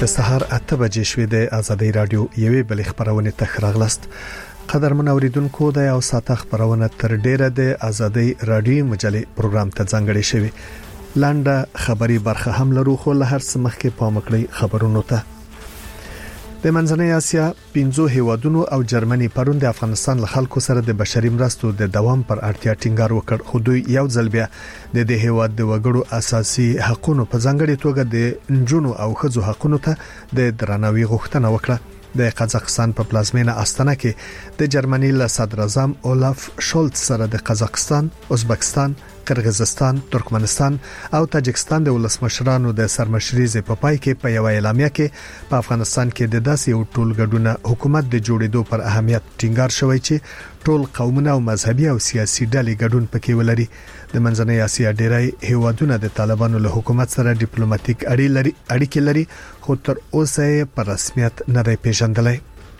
د سهار 8 بجې شوې د ازادي رادیو یوې بل خبرونه تخراغلست قدرمن اوریدونکو د یو ساعت خبرونه تر ډیره د ازادي رادیو مجلې پروګرام ته ځانګړې شوی لاندې خبري برخه هم لرو خو له هر څه مخکې پامکړی خبرونو ته د منځنۍ اسیا 15 هیوادونو او جرمني پرون د افغانستان له خلکو سره د بشري مرستو د دوام پر اړتیا ټینګار وکړ خو دوی یو ځل بیا د دې هیواد د وګړو اساسي حقوقو په ځانګړي توګه د نجونو او ښځو حقوقو ته د درناوي غوښتنه وکړه د قزاقستان په پلازمینه استانه کې د جرمني له صدر اعظم اولاف شولټ سره د قزاقستان، ازبکستان، قرغیزستان، ترکمنستان او تاجکستان د ولسمشرانو د سرمشريزه په پای کې په یو اعلامیه کې په افغانستان کې د داسې یو ټولګډونه حکومت د جوړېدو پر اهمیت ټینګار شوی چې ټول قومونه او مذهبي او سیاسي ډلې ګډون پکې ولري د منځنۍ اسیا ډیری هیوادونه د طالبانو له حکومت سره ډیپلوماټیک اړیکې لري خو تر اوسه په رسمیت نه دی پیژندلای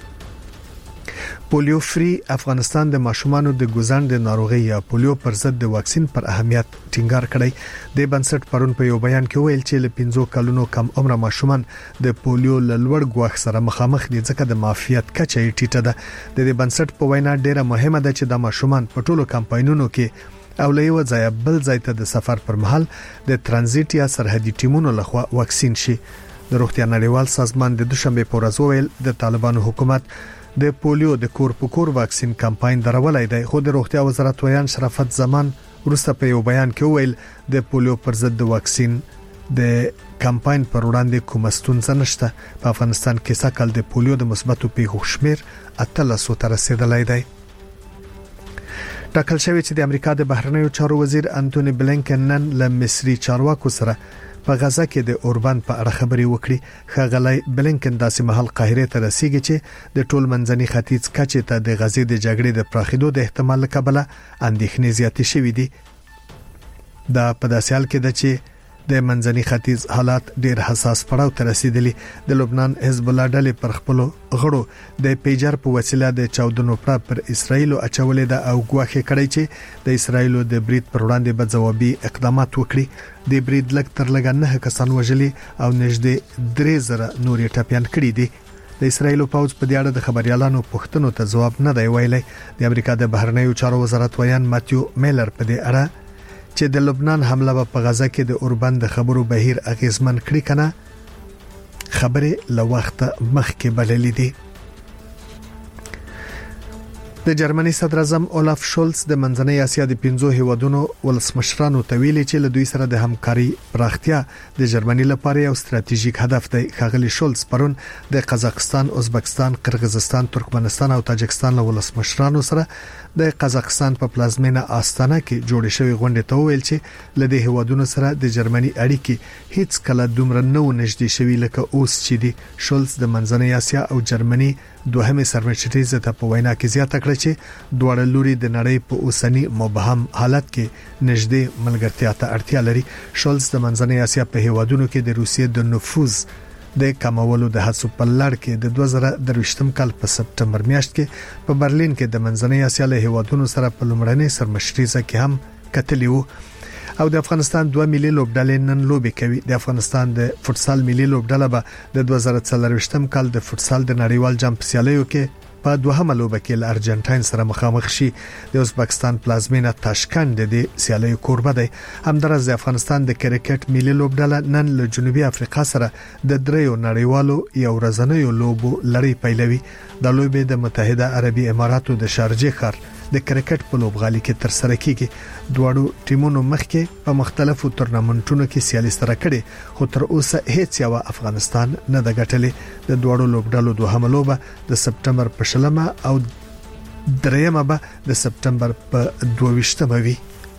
پولیو فری افغانستان د ماشومانو د ګوزن د ناروغي یا پولیو پر ضد د واکسین پر اهمیت ټینګار کړی د بنسټ پرون په یو بیان کې ویل چې له 15 کلونو کم عمر ماشومان د پولیو لړور غوښ سره مخامخ دي ځکه د معافیت کچه ټیټه ده د بنسټ په وینا ډیره مهمه ده چې د ماشومان په ټولو کمپاینونو کې او له یو ځای بل ځای ته د سفر پر مهال د ترانزیت یا سرحدي ټیمونو لخوا واکسین شي د روغتیا نړیوال سازمان د دوشنبه په ورځ ویل د طالبانو حکومت د پولیو د کور په کور واکسین کمپاین درولای دی خو د روغتیا وزارت ویان شرافت زمان ورسته په یو بیان کې ویل د پولیو پر ضد د واکسین د کمپاین پر وړاندې کوم ستونزه نشته په افغانستان کې سکهال د پولیو د مثبتو پیښو شمیر 800 ته رسیدلی دی ټاکل شوی چې د امریکا د بهرنیو چارو وزیر انټونی بلینکن نن له مصری چارواکو سره په غزا کې د اوربان په اړه خبري وکړي خغلای بلینکن داسې محل قاهره ته رسیدي چې د ټول منځني ختیځ کچې ته د غزې د جګړې د پراخېدو د احتمال کبله اندېښنې زیاتې شوې دي دا په داسې حال کې ده چې د منځني ختیځ حالات ډېر حساس پړاو ته رسیدلي د لبنان حزب الله ډلې پر خپل غړو د پیجر په وسیله د چاودنو پر اسرایل اچولې ده او ګواښ کړی چې د اسرایل د برید پر وړاندې به ځوابي اقدامات وکړي د برید لګ تر لګ نه کسان وژلي او نږدې 3000 نورې ټپيان کړي دي د اسرایل پوځ په دې اړه د خبريالانو پوښتنو ته جواب نه دی ویلي د امریکا د بهرنیو چارو وزارت ویان ماتیو میلر په دې اړه چې د لبنان حمله په غزا کې د اوربان د خبرو بهیر اغیزمن کړی کنه خبره له وخت مخکې بللې دي د جرمني صدر اعظم اولاف شولټ د منځنۍ اسیا د 15 هیوادونو ولسمشرانو ته ویلي چې له دوی سره د همکاري پراختیا د جرمني لپاره یو ستراتیژیک هدف دی خغلی شولټ پرون د قزاقستان، ازبکستان، قرغیزستان، ترکمنستان او تاجکستان له ولسمشرانو سره د قزاقستان په پلازمینه استانه کې جوړ شوی غونډه ته ویل چې له دې هیوادونو سره د جرمني اړیکې هیڅ کله دومره نو نږدې شوي لکه اوس چې دی شولټ د منځنۍ اسیا او جرمني دوهمه سرمشريزه ته په وینا کې زیاته کړ چې دوړ لوري د نړۍ په اوسنی مبهم حالت کې نږدې ملګرتیا ته اړتیا لري شولټ د منځنۍ اسیا په هیوادونو کې د روسیې د نفوذ د کمولو د هڅو په لړ کې د 2023م کال په سپټمبر میاشت کې په برلین کې د منځنۍ اسیا له هیوادونو سره په لومړنۍ سرمشريزه کې هم کتلی وو او د افغانستان 2 ملي لوبډلې نن لوبي کوي د افغانستان د فوتسال ملي لوبډله به د 2023م کال د فوتسال د نړیوال جام سیالیو کې په دوهمه لوبه کې له ارجنټاین سره مخامخ شي د ازبکستان پلازمینه تاشکند د سیالیو کوربه دی همدارس د افغانستان د کرکټ ملي لوبډله نن له جنوبي افریقا سره د دریو نړیوالو یو ورځنیو لوبو لړۍ پیلوي د لوبې د متحده عربي اماراتو د شارجه ښار د کرکټ په لوبغالي کې تر سره کیږي دواړو ټیمونو مخکې په مختلفو تورنمنټونو کې سیالي سره کړي خو تر اوسه هیڅ یو افغانستان نه د ګټلې د دواړو لوبډلو دوهمه لوبه د سپټمبر په شلمه او دریمه به د سپټمبر په 22مه وي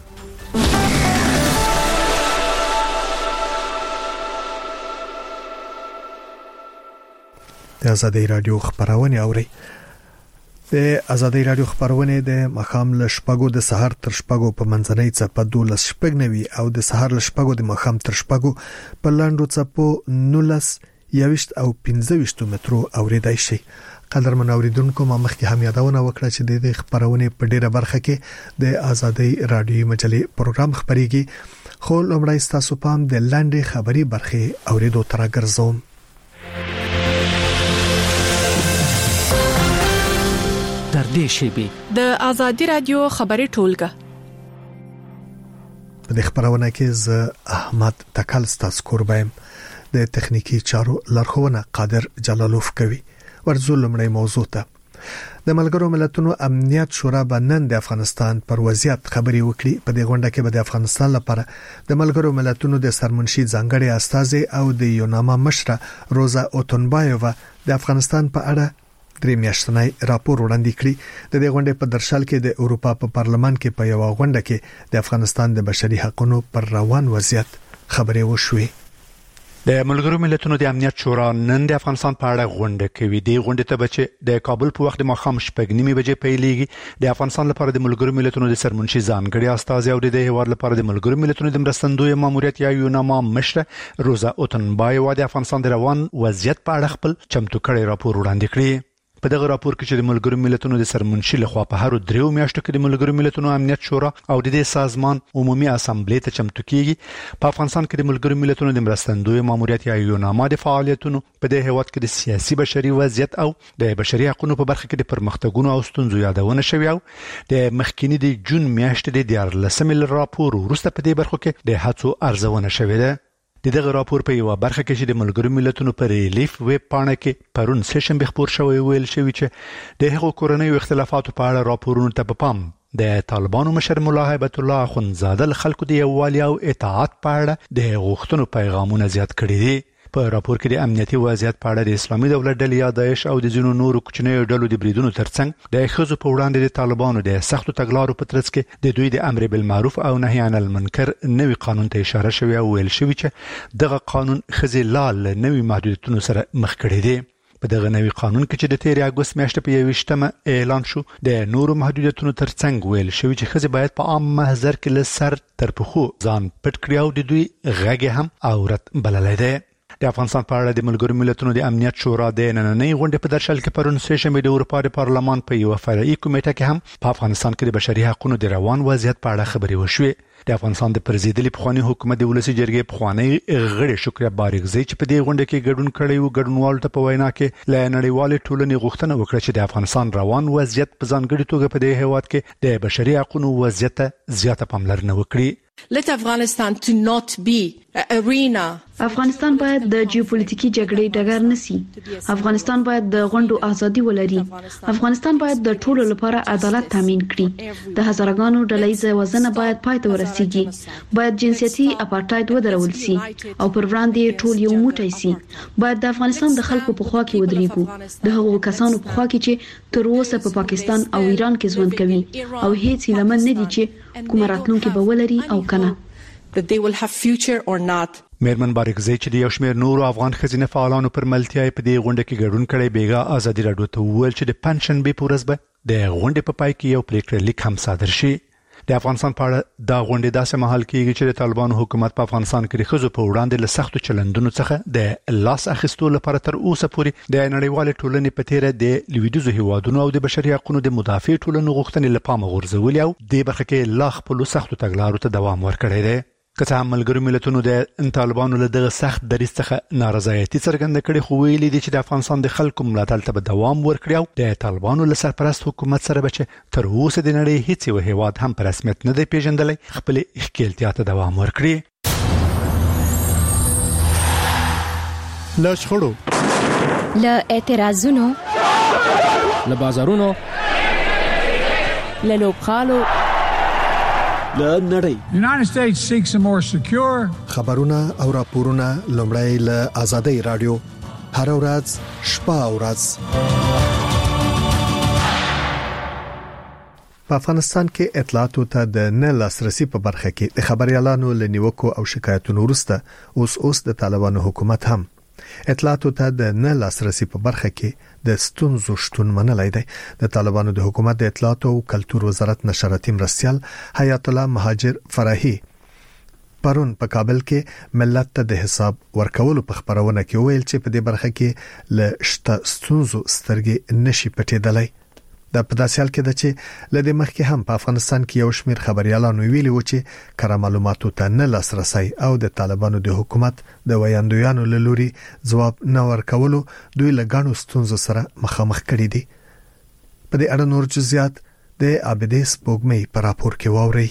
د ازادي رادیو خبرونه اوري د ازادي رادیو خبرونه د مخام له شپږو د سحر تر شپږو په منځنۍ څپه 12 شپږنوي او د سحر له شپږو د مخام تر شپږو په لاندو څپو 19 یوشت او 15 مترو اوریدای شي قدرمن اوریدونکو ما مخکې هم یادونه وکړه چې د خبرونه په ډیره برخه کې د ازادي رادیو مجلې پروګرام خبريږي خو لومړی تاسو پام د لاندې خبري برخه اوریدو تر ګرځوم تر دې شیبې د آزادي رادیو خبري ټولګه. په دې خبرونه کې ز احمد تکل ستاسو قربایم د تخنیکی چارو لارښوونه قادر جلالوف کوي. ورزول لمړی موضوع ته د ملګرو ملتونو امنیت شورا بنن د افغانستان پر وضعیت خبري وکړي. په دې غونډه کې به د افغانستان لپاره د ملګرو ملتونو د سرمنشي ځانګړي استازي او د یوناما مشره روزا اوتونبایووا د افغانستان په اړه درې میاشتنی راپور وړاندې کړی. د دې غونډې په درشل کې د اروپا په پارلمان کې په یو غونډه کې د افغانستان د بشري حقوقو پر روان وضعیت خبري وشوي. د ملګرو ملتونو د امنیت شورا نن د افغانستان په اړه غونډه کوي. د غونډې ته بچ د کابل په وخت د ماښام 6:30 بجې پیلېږي. د افغانستان لپاره د ملګرو ملتونو د سرمنشي ځانګړي استازي او د هیواد لپاره د ملګرو ملتونو د مرستندوی ماموریت یا یوناما مشره روزا اوتونبایووا د افغانستان د روان وضعیت په اړه خپل چمتو کړی راپور وړاندې کړی. په دغه راپور کې چې د ملګرو ملتونو د سرمنشي لخوا په هر 3 میاشتو کې د ملګرو ملتونو امنیت شورا او د دې سازمان عمومي اسامبلې ته چمتو کیږي. په افغانستان کې د ملګرو ملتونو د مرستندوی ماموریت یا یوناما د فعالیتونو په دې هیواد کې د سیاسي بشري وضعیت او د بشري حقوقو په برخه کې د پرمختګونو او ستونزو یادونه شوی او د مخکینی د جون میاشتې د 14 راپور وروسته په دې برخه کې د هڅو ارزونه شوې ده. دغه راپور په یو برخه کې چې د ملګرو ملتونو پر ریلیف ویب پاڼه کې پرون سیشن به خبر شوی ویل شوی چې د هغو کورنۍ اختلافاتو په اړه راپورونه ته پام د طالبانو مشر مولا هیبت الله اخوندزاده خلکو د یووالي او اطاعت په اړه د غوښتنو پیغامونه زیات کړي دي. په راپور کې د امنیتي وضعیت په اړه د اسلامي دولت ډلې یا داعش او د ځینو نورو کوچنیو ډلو د بریدونو ترڅنګ د ښځو په وړاندې د طالبانو د سختو تګلارو په ترڅ کې د دوی د امر بالمعروف او نهي عن المنکر نوي قانون ته اشاره شوی او ویل شوی چې دغه قانون ښځې لا نوي محدودیتونو سره مخ کړي دي. په دغه نوي قانون کې چې د 13 اگست میاشتې په 21 اعلان شو د نورو محدودیتونو ترڅنګ ویل شوی چې ښځې باید په عام محضر کې له سر تر پښو ځان پټ کړي او د دوی غږ هم عورت بللی دی. د افغانستان په اړه د ملګرو ملتونو د امنیت شورا د نننۍ غونډې په درشل کې پرون سه د اروپا د پارلمان په یو فرعي کمیټه کې هم په افغانستان کې د بشري حقوقو د روان وضعیت په اړه خبرې وشوې. د افغانستان د پرزیدلي پخوانی حکومت د ولسی جرګې پخوانی غړي شکریا بارګزی چې په دې غونډه کې ګډون کړی وو ګډونوالو ته په وینا کې له نړیوالې ټولنې غوښتنه وکړه چې د افغانستان روان وضعیت په ځانګړي توګه په دې هیواد کې د بشري حقوقو وضعیت زیاته پاملرنه وکړي. Let Afghanistan to not be an arena. افغانستان باید د جیوپولیټیکي جګړې ډګر نشي. افغانستان باید د غونډو ازادي ولري. افغانستان باید د ټولو لپاره عدالت تامین کړي. د هزارګانو ډلهییزه وژنه باید پای ته ورسیږي. باید جنسيتي اپارټاید ودرول شي او پر وړاندې ټول یو موټی شي. باید د افغانستان د خلکو په خوا کې ودرېږو. د هغو کسانو په خوا کې چې تر اوسه په پاکستان او ایران کې ژوند کوي او هیڅ لمن نه دي چې کوم راتلونکي به ولري او کنه. That they will have future or not. میرمن بارګزی چې د یو شمېر نورو افغان ښځینه فعالانو پر ملتیا په دې غونډه کې ګډون کړی بیګا ازادي راډیو ته وویل چې د پنشن به پورز به د غونډې په پای کې یو پریکړه لیک هم صادر شي. د افغانستان په اړه دا غونډه داسې مهال کېږي چې د طالبانو حکومت په افغانستان کې د ښځو په وړاندې له سختو چلندونو څخه د لاس اخیستو لپاره تر اوسه پورې د نړیوال ټولنې په تیره د لویدیځو هیوادونو او د بشري حقوقو د مدافع ټولنو غوښتنې له پامه غورځولې او د برخه کې لا خپل سختو تګلارو ته دوام ورکړی دی. که څه هم ملګرو ملتونو د طالبانو له دغه سخت دریځ څخه نارضایتي څرګنده کړې خو ویلي دي چې د افغانستان د خلکو ملاتړ ته به دوام ورکړي او د طالبانو له سرپرست حکومت سره به چې تر اوسه د نړۍ هیڅ یو هیواد هم په رسمیت نه دی پیژندلی خپل ښکیلتیا ته دوام ورکړي. له شخړو، له اعتراضونو، له بازارونو، له لوبغالو، له نړۍ. The United States seeks a more secure. خبرونه او راپورونه لومړی له آزادۍ رادیو هر ورځ شپه او ورځ. په افغانستان کې اطلاعاتو ته د نه لاسرسي په برخه کې د خبريالانو لنیوکو او شکایتونو وروسته اوس د طالبانو حکومت هم اطلاعاتو ته د نه لاسرسي په برخه کې د ستونزو شتون منلای دی. د طالبانو د حکومت د اطلاعات او کلتور وزارت نشراتي مرستيال حیات الله مهاجر فرحي پرون په کابل کې ملت ته د حساب ورکولو په خبرونه کې ویل چې په دې برخه کې له شته ستونزو سترګې نشي پټېدلای. د پداسیال کې د چې لدې مخکې هم په افغانستان کې یو شمېر خبريالانو ویلي و چې کار معلوماتو ته نه لاسرسي او د طالبانو د حکومت د ویاندویانو له لوري ځواب نه ورکولو دوی له غاڼو ستونزو سره مخامخ کړي دي. په دې اړه نور جزئیات د عابدې سپوږمۍ په راپور کې واوري.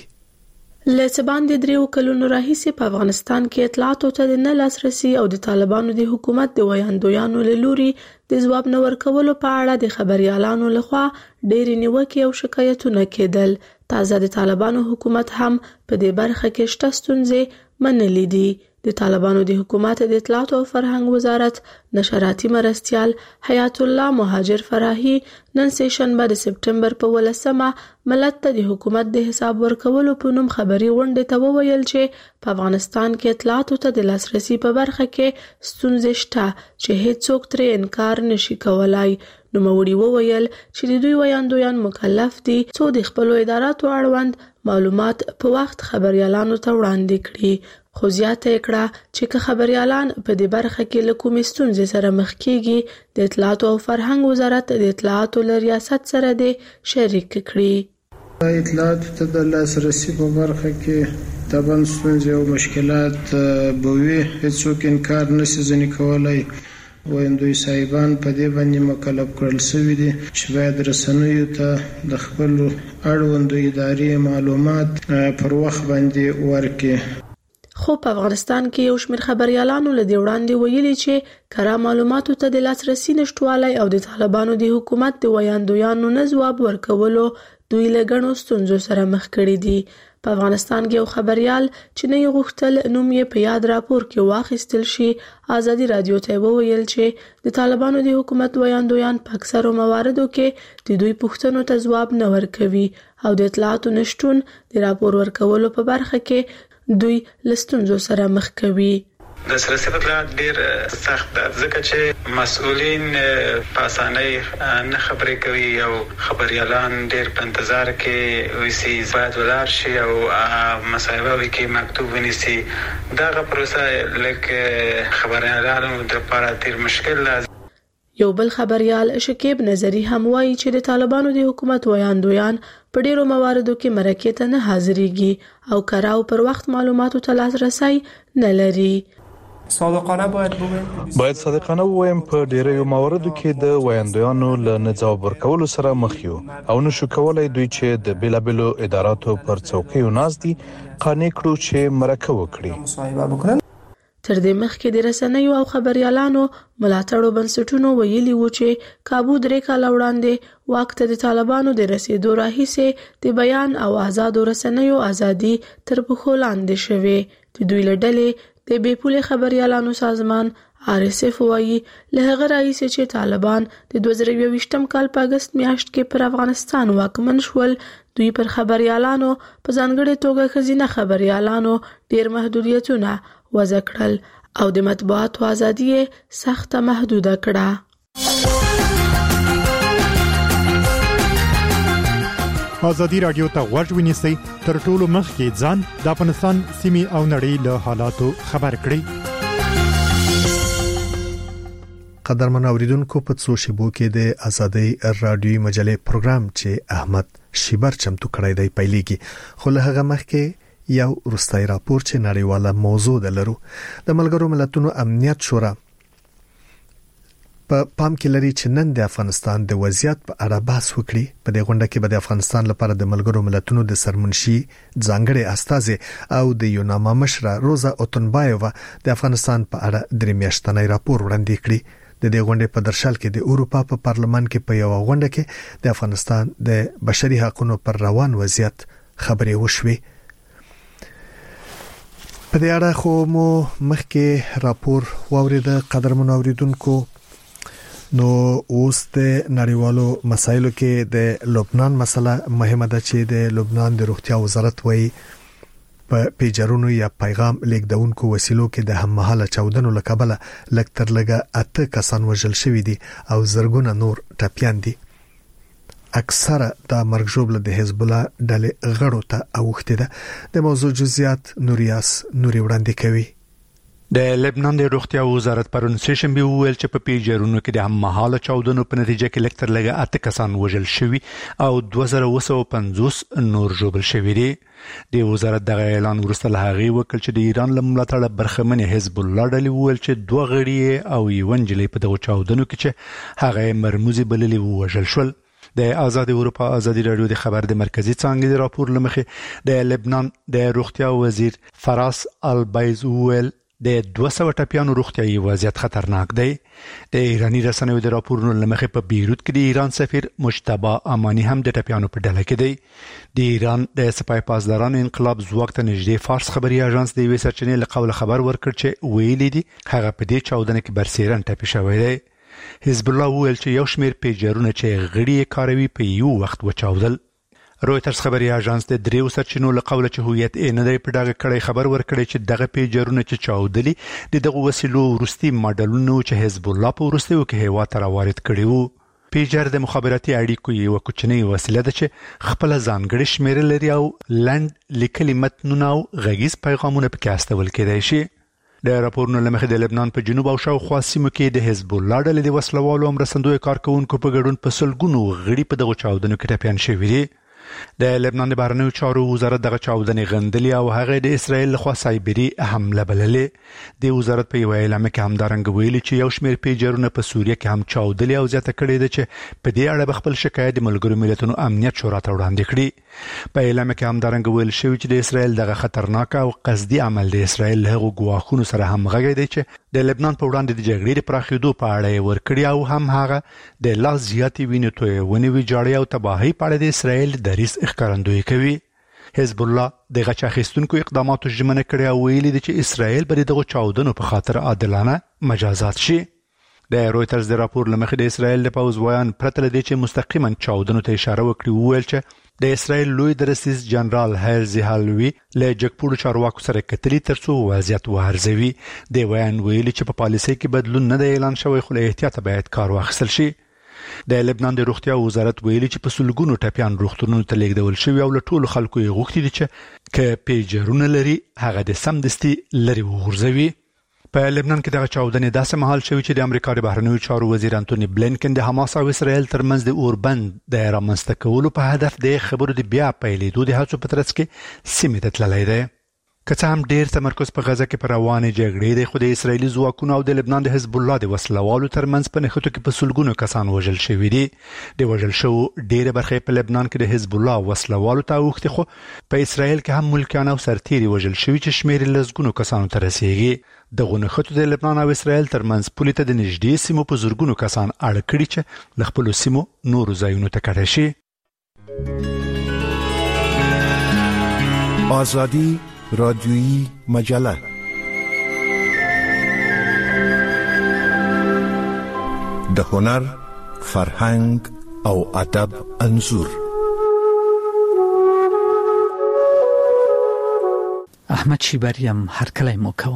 لڅ باندې دریو کلونو راهیسې په افغانستان کې اطلاعاتو ته نه لاسرسي او د طالبانو د حکومت د ویاندویانو له لوري د ځواب نه ورکولو په اړه د خبريالانو لخوا ډېری نیوکې او شکایتونه کېدل. تازه د طالبانو حکومت هم په دې برخه کې شته ستونزې منلې دي. د طالبانو د حکومت د اطلاعات او فرهنګ وزارت نشراتي مرستيال حیات الله مهاجر فراهي نن سشنبه د سپټمبر په 18مه ملت ته د حکومت د حساب ورکولو په نوم خبري غونډه ته وویل چې په افغانستان کې اطلاعاتو ته د لاسرسي په برخه کې ستونزې شته چې هیڅوک ترې انکار نشي کولای. نو موري وویل چې د دوی ویاندویان مکلف دي څو د خپل اداراتو اړوند معلومات په وخت خبريالانو ته وړاندې کړي. خو زیاته کړه چې خبريالان په دې برخه کې له کومې ستونزې سره مخ کیږي د اطلاعات او فرهنګ وزارت د اطلاعاتو له ریاست سره د شریک کړي. اطلاعات ته د لاسرسي په برخه کې طبعا ستونزې او مشکلات به وي، هیڅوک انکار نشي ځنې کولای. ویندوی صاحبان په دې باندې مکلف کړل شوی دي چې باید رسنیو ته د خپل اړوندو ادارې معلومات پر وخت باندې ورکړي. خو په افغانستان کې یو شمېر خبريالانو له دې وړاندې ویلي چې کره معلوماتو ته د لاسرسي نشټوالی او د طالبانو د حکومت د ویاندویانو نه ځواب ورکولو دوی له ګڼو ستونزو سره مخ کړي دي. په افغانستان کې یو خبريال چې نه غوښتل نوم یې په یاد راپور کې واخیستل شي ازادي رادیو ته وویل چې د طالبانو د حکومت ویاندویان په اکثرو مواردو کې د دوی پوښتنو ته ځواب نه ورکوي او د اطلاعاتو نشټون د راپور ورکولو په برخه کې دوی لستونزو سره مخ کوي. د سرسي اطلاعات ډیر سخت ده ځکه چې مسؤلین په اسانۍ نه خبرې کوي او خبريالان ډیر په انتظار کې وي باید ولاړ شي او مصاحبه وکړي مکتوب ونیسي. دغه پروسه لکه خبريالانو لپاره ډیر مشکل ده. یو بل خبريال شکیب نظری هم وایي چې د طالبانو د حکومت ویاندویان په ډیرو مواردو کې مرکه ته نه حاضرېږي او کراو پر وخت معلوماتو ته لاسرسي نه لري. باید صادقانه ووایم په ډیرو مواردو کې د ویاندویانو له نه ځواب ورکولو سره مخ یو او نشو کولای دوی چې د بیلابلو اداراتو پر څوکیو ناز دي قانع کړو چې مرکه وکړي. تر دې مخکې د رسنیو او خبريالانو ملاتړو بنسټونو ویلي و چې کابو درې کاله وړاندې واک ته د طالبانو د رسیدو راهیسې د بیان او آزادو رسنیو ازادي تر پښو لاندې شوې. د دوی له ډلې د بیپولې خبريالانو سازمان RSF وایي له هغه راهیسې چې طالبان د 2022م کال په اگست میاشت کې پر افغانستان واکمن شول دوی پر خبريالانو په ځانګړي توګه ښځینه خبريالانو ډیر محدودیتونه وضع کړل او د مطبوعاتو ازادي سخت محدوده کړه. ازادي رادیو ته غوږ ونیسئ تر ټولو مخکې ځان د افغانستان سیمې او نړۍ له حالاتو خبر کړئ. قدرمن اوریدونکو په څو شیبو کې د ازادي رادیو مجلې پروګرام چې احمد شیبر چمتو کړی دی پیلېږي خو له هغه مخکې یو روستای راپور چې نړیواله موضوع ده لرو. د ملګرو ملتونو امنیت شورا په پام کې لري چې نن د افغانستان د وضعیت په اړه بحث وکړي. په دې غونډه کې به د افغانستان لپاره د ملګرو ملتونو د سرمنشي ځانګړي استازي او د یوناما مشره روزا اوتنبایووا د افغانستان په اړه درې میاشتنی راپور وړاندې کړی. د دې غونډې په درشل کې د اروپا په پارلمان کې په یو غونډه کې د افغانستان د بشري حقوقو پر روان وضعیت خبرې وشوي. په دې اړه خو مو مخکې راپور واورید قدرمن اوریدونکو. نو اوس د نړیوالو مسایلو کې د لبنان مسله مهمه ده چې د لبنان د روغتیا وزارت وایي په پیجرونو یا پیغام لیکدونکو وسیلو کې د هممهاله چاودنو لکبله لکتر لګه 8 کسان وژل شوی دي او زرګونه نور ټپيان دي. اکثره د مرګ ژوبله د حزب الله ډلې غړو ته اوښته ده. د موضوع جزئیات نوري وړاندې کوي. د لبنان د روغتیا وزارت پرون سشنبه ویل چې په پیجرونو کې د هممهاله چاودنو په نتیجه کې لکتر لګه 8 کسان وژل شوی او 2250 نور ژوبل شوی دي. د وزارت دغه اعلان وروسته له هغې وکړ چې د ایران له ملاتړه برخمن حزب الله ډلې ویل چې 2 غړي او یو نجلۍ په دغه چاودنو کې چې هغه مرموزي بللي وژل شول. د آزاد اروپا ازادي رادیو د خبر د مرکزی څنګه د راپور لمخې د لبنان د روغتیا وزیر فراس البایزوول د 200 ټپیانو روغتیايي وضعیت خطرناک دی. د ایرانی رسنیو د راپورونو لمخې په بیروت کې د ایران سفیر مجتبی امانی هم د ټپیانو په ډله کې دی. د ایران د سپای پاسدارانو انقلاب ځواک ته نږدې فارس خبري اژانس د وی سرچینې له قول خبر ورکړ چې ویلي دي هغه په دې چاودنه کې برسیرن ټپي شوی دی. حزب الله ویل چې یو شمېر پیجرونه چې غړي کاروي په یو وخت وچاودل. رويترز خبري اژانس د دریو سرچینو له قوله چې هویت یې نه دی په ډاګه کړی خبر ورکړی چې دغه پیجرونه چې چاودلي د دغه وسیلو وروستي ماډلونو چې حزب الله په وروستیو کې هیوا ته راوارد کړي وو. پیجر د مخابراتي اړیکو یو کوچنی وسیله ده چې خپل ځانګړي شمېره لري او لنډ لیکلي متنونه او غږیز پیغامونه پکې استول کېدای شي. د راپورونو لمخې د لبنان په جنوب او شاوخوا سیمو کې د حزب الله ډلې د وسلوالو او مرستندوی کارکونکو په ګډون په سلګونو غړي په دغه چاودنو کې ټپیان شوي دي. د لبنان د بهرنیو چارو وزارت دغه چاودنې غندلې او هغه د اسرایل لخوا سایبری حمله بللې. د وزارت په یو اعلامیه کې همدارنګه ویلي چې یو شمېر پیجرونه په سوریه کې هم چاودلې او زیاته کړې ده چې په دې اړه خپل شکایت د ملګرو ملتونو امنیت شورا ته وړاندې کړي. په اعلامیه کې همدارنګه ویل شوی چې د اسرایل دغه خطرناک او قصدي عمل د اسرایل له غواخونو سره همغږی دی چې د لبنان په وړاندې د جګړې د پراخېدو په اړه ورکړي او هم هغه د لا زیاتې وینې تویونې ویجاړي او تباهي په اړه د اسرایل د ریس ښکارندویي کوي. حزب الله د غچ اخیستونکو اقداماتو ژمنه کړې او ویلي دي چې اسرایل به دغه چاودنو په خاطر عادلانه مجازات شي. د رويترز د راپور لمخې د اسرایل د پوز ویان پرته لدی چې مستقیما چاودنو ته اشاره وکړي وویل چې د اسرایل لوی درسیز جنرال هرزی هالوی له جګپوړو چارواکو سره کتلی ترڅو وضعیت وارزوي. د ویان ویلي چې په پالیسۍ کې بدلون نه دی اعلان شوی خو له احتیاط باید کار واخیستل شي. د لبنان د روغتیا وزارت ویلي چې په سلګونو ټپیان روغتونونو ته لیږدول شوي او له ټولو خلکو یې غوښتي دي چې که پیجرونه لري هغه د سمدستي لري وغورځوي. په لبنان کې دغه چاودنې داسې مهال شوی چې د امریکا د بهرنیو چارو وزیر انټونی بلینکن د حماس او اسرائیل ترمنځ د اوربند د رامنځته کولو په هدف د خبرو د بیا پیلېدو د هڅو په ترڅ کې سیمې ته تللی دی. که څه هم ډیر تمرکز په غزه کې پر روانې جګړې دی خو د اسرایلي ځواکونو او د لبنان د حزب الله د وسلوالو ترمنځ په نښتو کې په سلګونو کسان وژل شوي دي. د وژل شوو ډیره برخه په لبنان کې د حزب الله وسلوالو ته اوښتې خو په اسرایل کې هم ملکیان او سرتیري وژل شوي چې شمېر یې لسګونو کسانو ته رسیږي. دغه نښتو د لبنان او اسرایل ترمنځ پولې ته د نږدې سیمو په زرګونو کسان اړ کړي چې له خپلو سیمو نورو ځایونو ته کډه شي. آزادی رادیویی مجله د هنر، فرهنګ او ادب انځور. احمد شیبریم هرکلی مو کوم.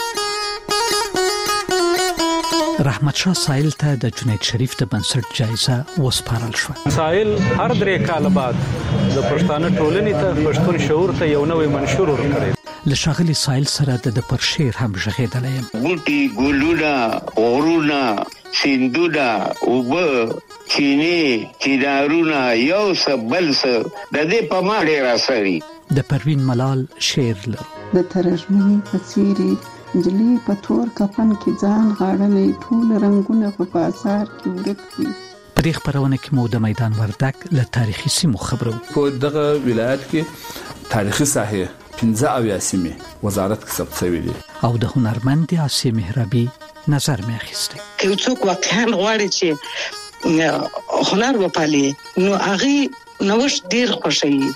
رحمت شاه ساحل ته د جنید شریف د بنسټ جایزه وسپارل شو. ساحل هر درې کال بعد د پښتانه ټولنې ته پښتون شعور ته یو نوې منشور ورکړي. لشغلی ساحل سره د پر شعر هم ژغېدلی یم. بوټي ګلونه غرونه سیندونه اوبه چینې چینارونه یو څه بل څه د دې په ما ډېر اثري. د پروین ملال شعر لرو. د ترژمنې په څیرې جلی په تور کفن کې ځان غاړلې ټول رنگونه په بازار کې ورک دي. په دې خبرونه کې مو د میدان وردک له تاریخي سیمو خبرو. په دغه ولایت کې تاریخي ساحه 15 سیمې وزارت کې ثبت شوی دي او د هنرمند آسیه مهرابي نظر مې اخیسته. که څوک واقعا غواړي چې هنر وپالي نو هغه نوښت ډیر خوشي.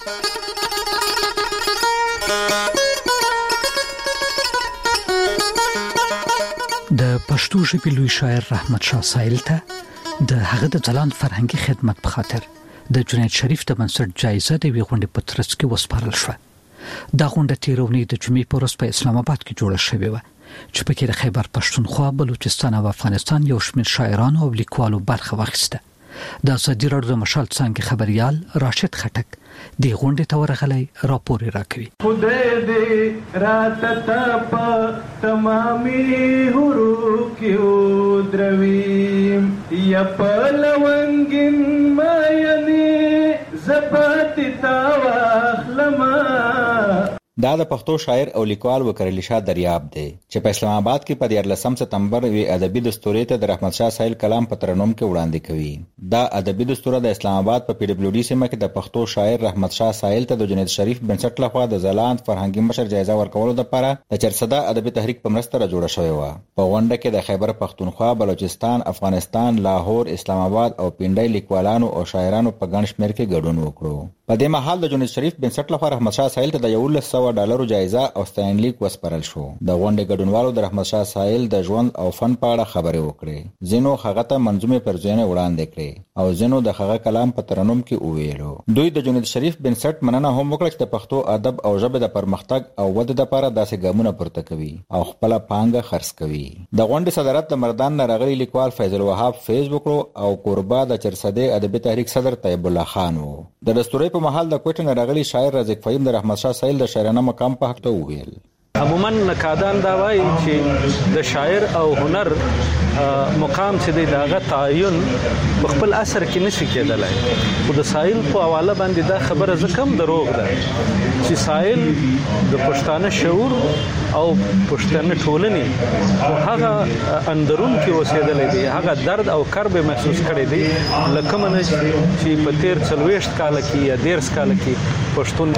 د پښتو ژبې لوی شاعر رحمت شاه ساحل ته د هغه د ځلان فرهنګي خدمت په خاطر د جنید شریف د بنسټ جایزه د وی غونډې په ترڅ کې وسپارل شو. دا غونډه تیرونی د جمعې په ورځ په اسلام آباد کې جوړه شوې و چې پکې د خیبر پښتونخوا، بلوچستان او افغانستان یو شمېر شاعرانو او لیکوالو برخه واخیسته. د ازادي راډیو د مشال څنګه خبريال راشد خټک د غونډې ته ورغلی راپور راکوي. خدای دې راته په تمامي هرو کې دروي یا په لونګین مې زبات تا واخلما. دا د پښتو شاعر او لیکوال وکرلی شاه دریاب دی چې په اسلام آباد کې په 14 سپتمبر وی ادبي دستوري ته د رحمت شاه ساحل کلام په ترنم کې وړاندې کوي. دا ادبي دستور د اسلام آباد په PWD سیمه کې د پښتو شاعر رحمت شاه ساحل ته د جنید شریف بنسټ لخوا د ځلاند فرهنګي مشر جایزه ورکولو لپاره د چرسده ادبي تحریک په مرسته را جوړه شوې و. په غونډه کې د خیبر پختونخوا، بلوچستان، افغانستان، لاهور، اسلام آباد او پنډای لیکوالانو او شاعرانو په ګڼ شمېر کې ګډون وکړو. په دې مهال د جنید شریف بنسټ لخوا رحمت شاه ساحل ته د $1100 جایزه او ستاینلیک وسپارل شو. د غونډې ګډونوالو د رحمت شاه ساحل د ژوند او فن په اړه خبرې وکړې. ځینو هغه ته منظومه پرځونه وړاندې کړې او ځینو د هغه کلام په ترنم کې وویلو. دوی د جنید شریف بنسټ مننه هم وکړه چې د پښتو ادب او ژبې د پرمختګ او ودې لپاره داسې ګامونه پورته کوي او خپل پانګه خرڅ کوي. د غونډې صدارت د مردان راغلي لیکوال فیض الوهاب فیض وکړو او قربا د چرسده ادبي تحریک صدر طیب الله خان وو. د دستوري په محل د کوټن راغلي شاعر رزق فهیم د رحمت شاه ساحل د شاعرانه مقام په حق ته وویل. عموما نقادان دا وایي چې د شاعر او هنر مقام چې دی داغه تعین په خپل اثر کې نشي کېدلای. خو د ساحل په حواله باندې دا خبره زکم دروغ ده چې ساحل د پښتانه شعور او پښتانه ټولنې او هغه اندرون کې اوسېدلې دي، هغه درد او کرب محسوس کړي دي لکه منه چې په 13 کال کې یا 13 کال کې پښتون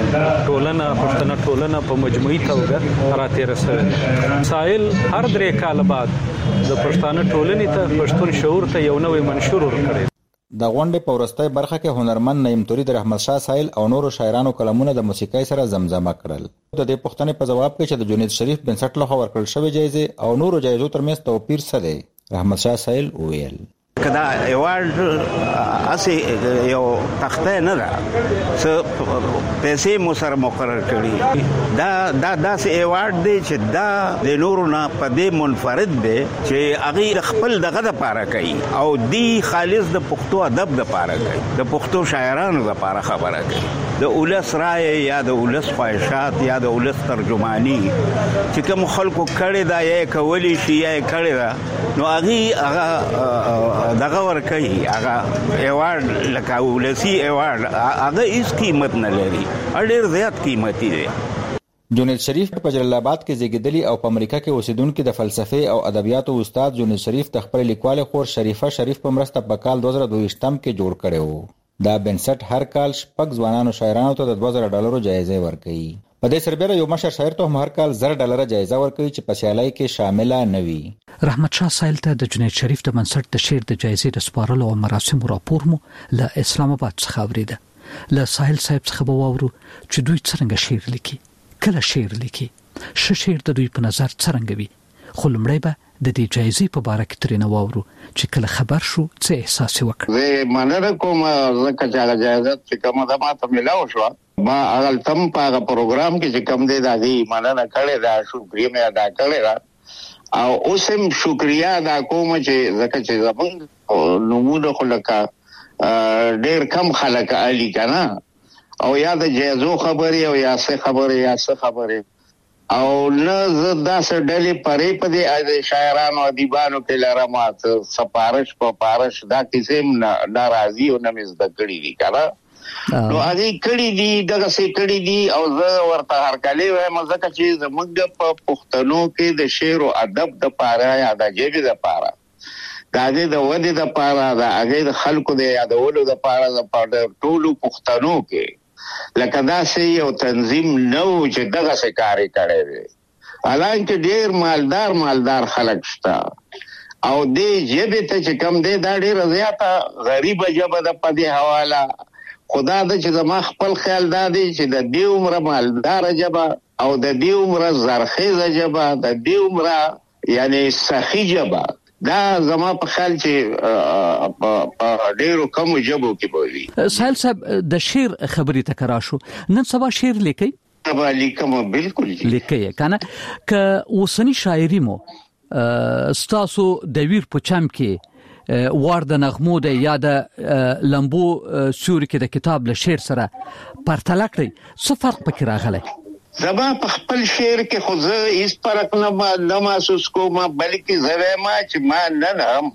ټولنه په مجموعي توګه راتېره شوې. ساحل هر 3 کال بعد د پښتانه ټولنې ته پښتون شعور ته یو نوې منشور ورکړي. د غونډې په وروستۍ برخه کې هنرمند نعیم توري د رحمت شاه ساحل او نورو شاعرانو کلامونه د موسیقۍ سره زمزمه کړل. د دې پوښتنې په جواب کې چې د جنید شریف بنسټ لخوا ورکړل شوی جایزه او نورو جایزو ترمنځ توپیر څه دی، رحمت شاه ساحل وویل. کدا ایوارډ اسی یو تخته نه ده څه پیسې مو سره مقرر کړي. دا سه ایوارډ دی چې دا د نورو نه په دې منفرد دی چې هغه خپل دغه د پاره کوي او دی خالص د پښتو ادب د پاره کوي، د پښتو شاعرانو د پاره خبره کوي. د اولس رائے یا د اولس خواهشات یا د اولس ترجمانی چې کوم خلکو کړي دا یې کولی شي یا کړي دا نو هغه دغه ورکوي. هغه ایوارډ لکه ولسی ایوارډ هغه هیڅ قیمت نه لري، ډېر زیات قیمتي دی. جنید شریف په جلال آباد کې زیږیدلی او په امریکا کې اوسیدونکو د فلسفې او ادبیاتو استاد جنید شریف د خپل لیکوال خور شریفه شریف په مرسته په کال 2022 کې جوړ کړی وو. دا بنسټ هر کال شپږ ځوانانو شاعرانو ته د $2000 جایزه ورکوي. په دې سربېره یو مشر شاعر ته هر کال $1000 جایزه ورکوي چې په سیالۍ کې شامل نه وي. رحمت شاه ساحل ته د جنید شریف د بنسټ د شعر د جایزې د سپارلو او مراسمو راپور مو له اسلام آباد څخه اوریده. له ساحل صاحب څخه به واورو چې دوی څنګه شعر لیکي، کله شعر لیکي، شعر د دوی په نظر څنګه وي. خو لمړی به د دې جایزې په اړه کې ترې واورو چې کله خبر شو څه احساس وکړ. زه مننه کوم زکه چې هغه جایزه چې کومه ده ماته ملاو شو. ما هغه تم په هغه پروګرام کې چې کوم دی دا دی مننه کړې دا شکریا مې ادا کړې او اوسم شکریا ادا کوم چې زکه چې زمونږ نمونه خلکا ډېر کم خلک علي کنه او یا د جایزو خبرې او یا څه خبرې او نه زدا سره ډلې پرې په دې شاعرانو ادیبانو کې لرم سپارش په پارش دا کیسه ناراضي او نه مزد کړی دي کنه نو هغه کړي دي دغه څه کړي دي او زه ورته هر کله وایم ځکه چې زموږ په پښتنو کې د شعر او ادب د پاره یا د جېبې د پاره دا د ودې د پاره دا هغه د خلکو د یادولو د پاره د ټولو پښتنو کې لکه دا سه یو تنظیم نو چې دغه څه کاری کړي دي. حالانکه ډیر مالدار خلک شته او دې جېبې ته چې کم دی دا ډیر زیاته غریب جبه د پدې حواله خدا د چې زما خپل خیال دا دی چې د دې عمره مالدار جبه او د دې عمره زرخیزه جبه د دې عمره یعنی سخی جبه دا زما په خیال چې په ډیرو کم جبو کې بوي. ساحل صاحب د شعر خبرې تکرار شو، نن سبا شعر لیکي؟ سبا لیکم بالکل لیکي کنه ک اوسنی شاعری مو ستاسو د ویر په چم کې وارد نغمو د یاد لمبو سوري کې د کتاب له شعر سره پرتله کړی، څه فرق پکې راغلی؟ زما په خپل شعر کې خو زه هیڅ فرق نه محسوس کوم، بلکې زه ما چې ما نه هم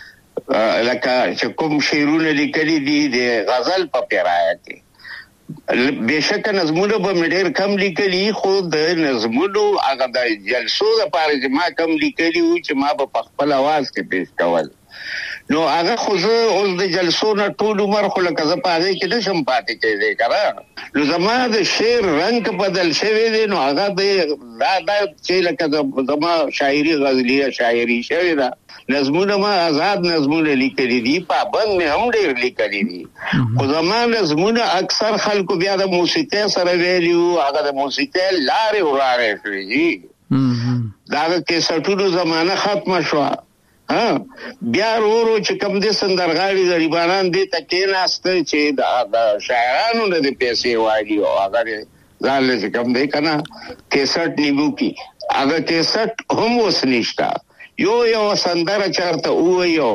لکه چې کوم شعرونه لیکلي دي د غزل په پیرايه کې بهشکه نظمونه به ډېر کم لیکلي خو د نظمونو هغه د جلسو لپاره چې ما کم لیکلي وو چې ما په خپل आवाज کې پیش کول نو هغه خو زه اوس د جلسو نه ټول عمر خو لکه زه په هغې کې نشم پاتې کېدی که نو زما د شعر رنګ بدل شوی دی نو هغه دا چې لکه زما شاعري غزلیه شاعري شوې ده نظمونه ما آزاد نظمونه لیکلي دي پابند مې هم ډېر لیکلي دي خو زما نظمونه اکثر خلکو بیا د موسیقۍ سره ویلي وو هغه د موسیقۍ لارې وراغې شوې دي دا د کیسټونو زمانه ختمه شوه بیا ورو چې کوم دې سندرغاړي غریبانان دې ته کېناسته چې د شاعرانو نه د پیسې وایي او هغه ځان له کوم دې کنه کیسټ نیمو کی هغه کیسټ هم اوس نشته یو سندره چارته وایو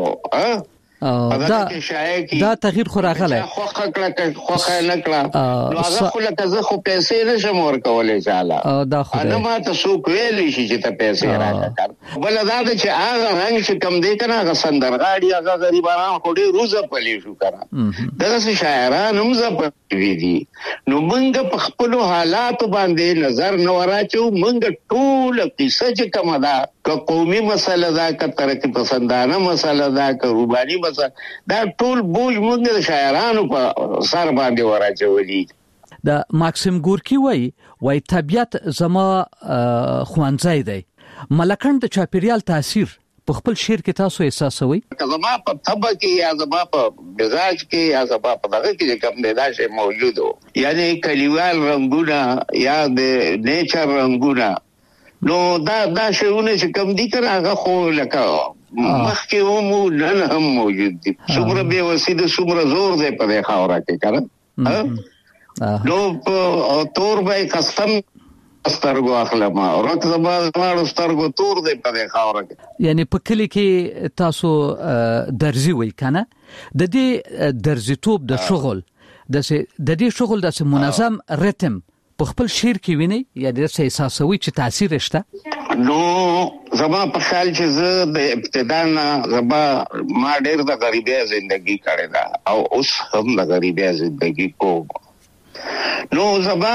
دا تغییر خو راغلی خوخه نه کړه نو هغه خو لکه زه خو پیسې نشم ورکولی چاله نه ماته څوک ویلی شي چې ته پیسې راکړه بله دا ده چې هغه رنګ چې کوم دی که نه هغه سندرغاړي هغه غریبانان خو ډېر وځپلی شو که نه دغسې شاعران هم ځپلي دي نو موږ په خپلو حالاتو باندې نظر نه وراچو موږ ټوله کیسه چې کومه ده که قومي مسله ده که ترقي پسندانه مسله ده که روباني دا ټول بوج موږ د شاعرانو په سر باندې وراچولي د ماکسیم ګورکي وای طبیعت زما خوانځای دی ملکند د چاپیریال تاثیر په خپل شعر کې تاسو احساسوي زما په طبع کې یا زما په مزاج کې یا زما په دغه کې کوم دی دا شی موجود و یعنی کلیوال رنګونه یا د نیچر رنګونه نو دا شیونه چې کوم دي کنه هغه خو لکه مخکې هم نن هم موجود دي څومره بې وسیله څومره زور دی په دې خاوره کې کنه نو په تور به قسم سترګو اخلم ورک زما سترګو تور دی په دې خاوره کې یعنی په کلی کې تاسو درزي وای کنه د دې درزیتوب د شغل د دې شغل د منظم ریتم په خپل شعر کې ویني یا د احساسوي چې تاثیر شته نو زما په خیال چې زه د ابتدا نه ما ډېر د غریبۍ زندگی کړې ده او اوس هم د غریبۍ زندگی کوم نو زما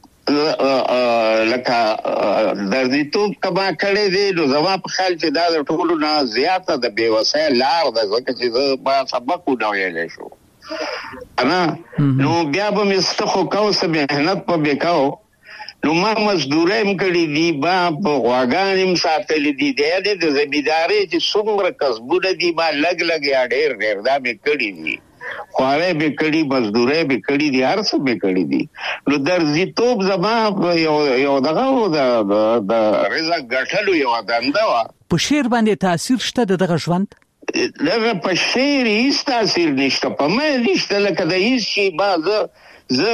لکه درځیتوب کما کړې دی نو زما په خیال چې دا د ټولو نه زیاته د بېوسۍ لار ده ځکه چې زه ما سبق ونه ویلی شو انا نو بیا به مې څه خو کو څه محنت په وکاو نو ما مزدورۍ هم کړي دي ما په غواګانې هم ساتلي دي د زمیندارۍ چې څومره کسبونه دي ما لږ یا ډېر دا مې کړي دي خوارۍ مې کړي مزدورۍ مې کړي دي هر څه مې کړي دي نو درځیتوب زما یو دغه د رزق ګټلو یوه دنده وه په شعر باندې تاثیر شته دغه ژوند لکه په شعر هیڅ تاثیر نشته په ما نشته لکه د هیڅ شي ما زه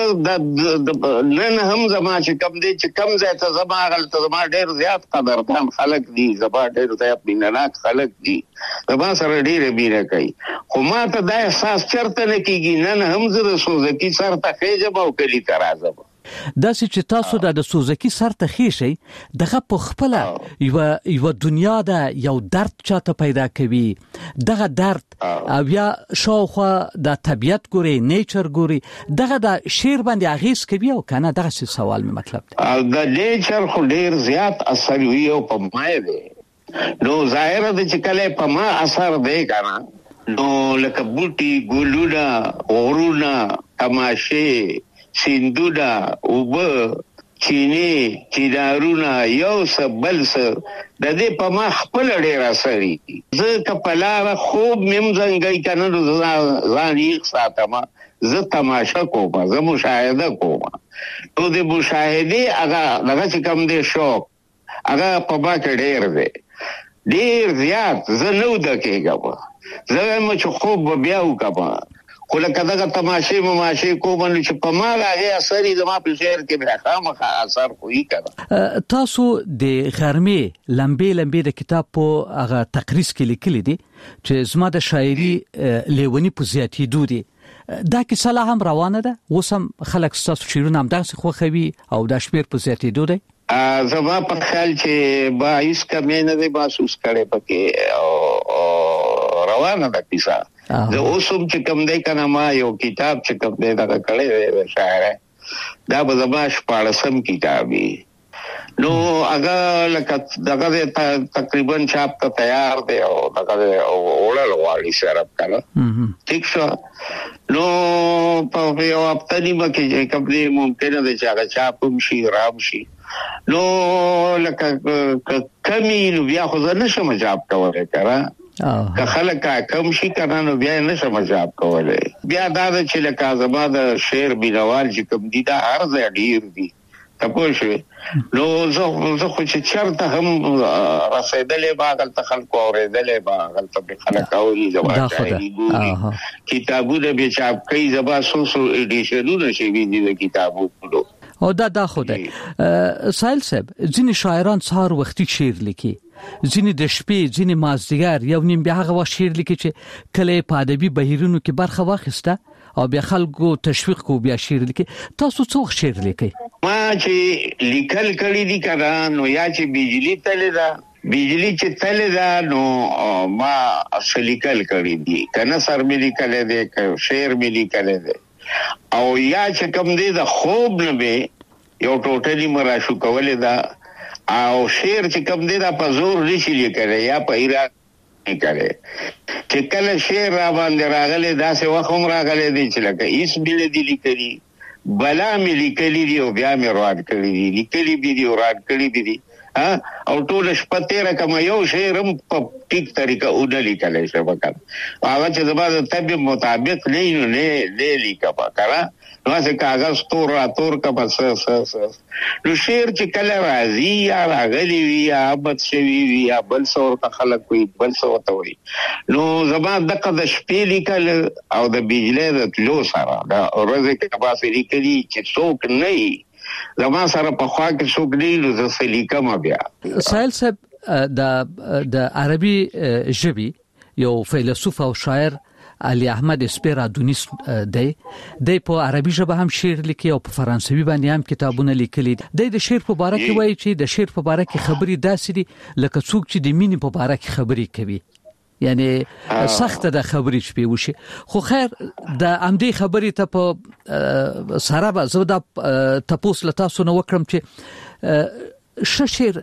نن هم زما چې کم دی چې کم ځای ته زما هغلته زما ډېر زیات قدردان خلک دي زما ډېر زیات مینهناک خلک دي زما سره ډېره مینه کوي خو ما ته دا احساس چېرته نه کېږي نن هم زه د سوزکي سر ته خېږم او کلي ته راځم داسې چې تاسو د سوزکي سر ته خېشئ دغه په خپله یوه دنیا ده یو درد چاته پیدا کوي دغه درد او یا شاوخوا د طبیعت ګوري نیچر ګوري دغه د شعر باندې اغیز کوي او کنه دغه سوال مې مطلب دی د نیچر خو ډېر زیات اثر وي او په ما دی نو ظاهره ده چې کله په ما اثر دی کنه نو لکه بوټي ګلونه غرونه تماشې سیندونه اوبه چینې چینارونه یو څه بل څه د دې په ما خپله ډېر اثر وي زه که په لاره خوب مې هم زنګی که نه نو ځان یخ ساتم زه تماشه کوم زه مشاهده کوم نو د مشاهدې هغه دغه چې کوم دی شوق هغه په ما کې ډېر دی ډېر زیات زه نه وده کېږم زه وایم چې خوب به بیا وکړم خو لکه دغه تماشې کوم نو چې په ما هغې اثر یې زما په شعر کې بیا خامخا اثر خو یې که تاسو د غرمې لمبې د کتاب په هغه تقریض کې لیکلي دي چې زما د شاعري لیونی په زیاتېدو دي دا کیسه لا هم روانه ده اوس هم خلک ستاسو شعرونه همداسې خوښوي او دا شمېر په زیاتېدو دی زما په خیال چې با هیڅ کمی نه دی محسوس کړی پکې او روانه ده کیسه زه اوس هم چې کوم دی که نه ما یو کتاب چې کوم دی دغه کړی دی د شاعرۍ دا به زما 14 کتابي نو هغه لکه دغه تقریبا چاپ ته تیار دی او دغه اورل غواړي سره کړه ٹھیک شو نو په یو هفته نیمه کې کوم دې ممکنه ده چې هغه چاپ شي رام شي نو لکه کمی نو بیا خو زه نشم چاپ کولای کړه که خلک کم شي کنه نو بیا نشم چاپ کولای بیا دا چې لکه زما د شعر بینوال چې کوم دي دا ارزه ډیر دي تاسو نو زه خو چې چرته هم رسیدلې باغل ته خلکو اورېدلې باغل ته خلک اوري زما کتابونه به چاپ کوي زما سوسو ایډیشنونه شي دي د کتابونو او دا خو ده سایل صاحب ځینې شاعران سهار وختي شعر لیکي ځینې د شپې ځینې مازدیګر یو نیم بیا هغه وخت شعر لیکي چې کله په ادبي بهیرونو کې برخه واخیسته او بیا خلکو تشویق کو بیا شعر لیکي تاسو څو شعر لیکي ما چې لیکل کړي دي کړه نو یا چې بجلی چې تله دا نو ما لیکل کړي دي کنه سر مې لیکل دي شعر مې لیکل دي او یا چې کوم دي د خوب نه به یو ټوټلی مرا شو کولې دا او شعر چې کوم دي دا په زور نشي لیکل یا په ایران کړي چې کله شعر را باندې راغله دا څه وخت هم راغله دي چې لکه ایس بل دي لیکلي بلا مې لیکلي دي او بیا مې روان کړی دي لیکلي دي او روان کړی دي او ټول شپه تیر کما یو شعر هم په ټیک طریقه اونې لیکل شي وکړ هغه چې زما د طبيب مطابق نه لیکه وکړه نو څه کاغذ تور کا بس نو شعر چې کله راځي یا راغلی وي یا بد شوی وي یا بل څور ته خلک وي بل څور ته وي نو زما دغه د شپې لیکل او د بجلی د تلو سره دا ورځې کې باسي لیکلي چې څوک نه زما سره په خوا کې څوک نه زه سلیکم بیا سایل صاحب د عربي ژبې یو فیلسوف او شاعر علي احمد اسپیرادونیس دی په عربي ژبه هم شعر لیکي او په فرانسوي باندې هم کتابونه لیکلي دی د شعر په اړه کې وایي چې د شعر په اړه کې خبري داسې دي لکه څوک چې د مینې په اړه کې خبري کوي یعنی سخت د خبرې شپې وشي خو خیر د امدی خبرې ته په سره به زه د تاسو له تاسو نو وکړم چې شعر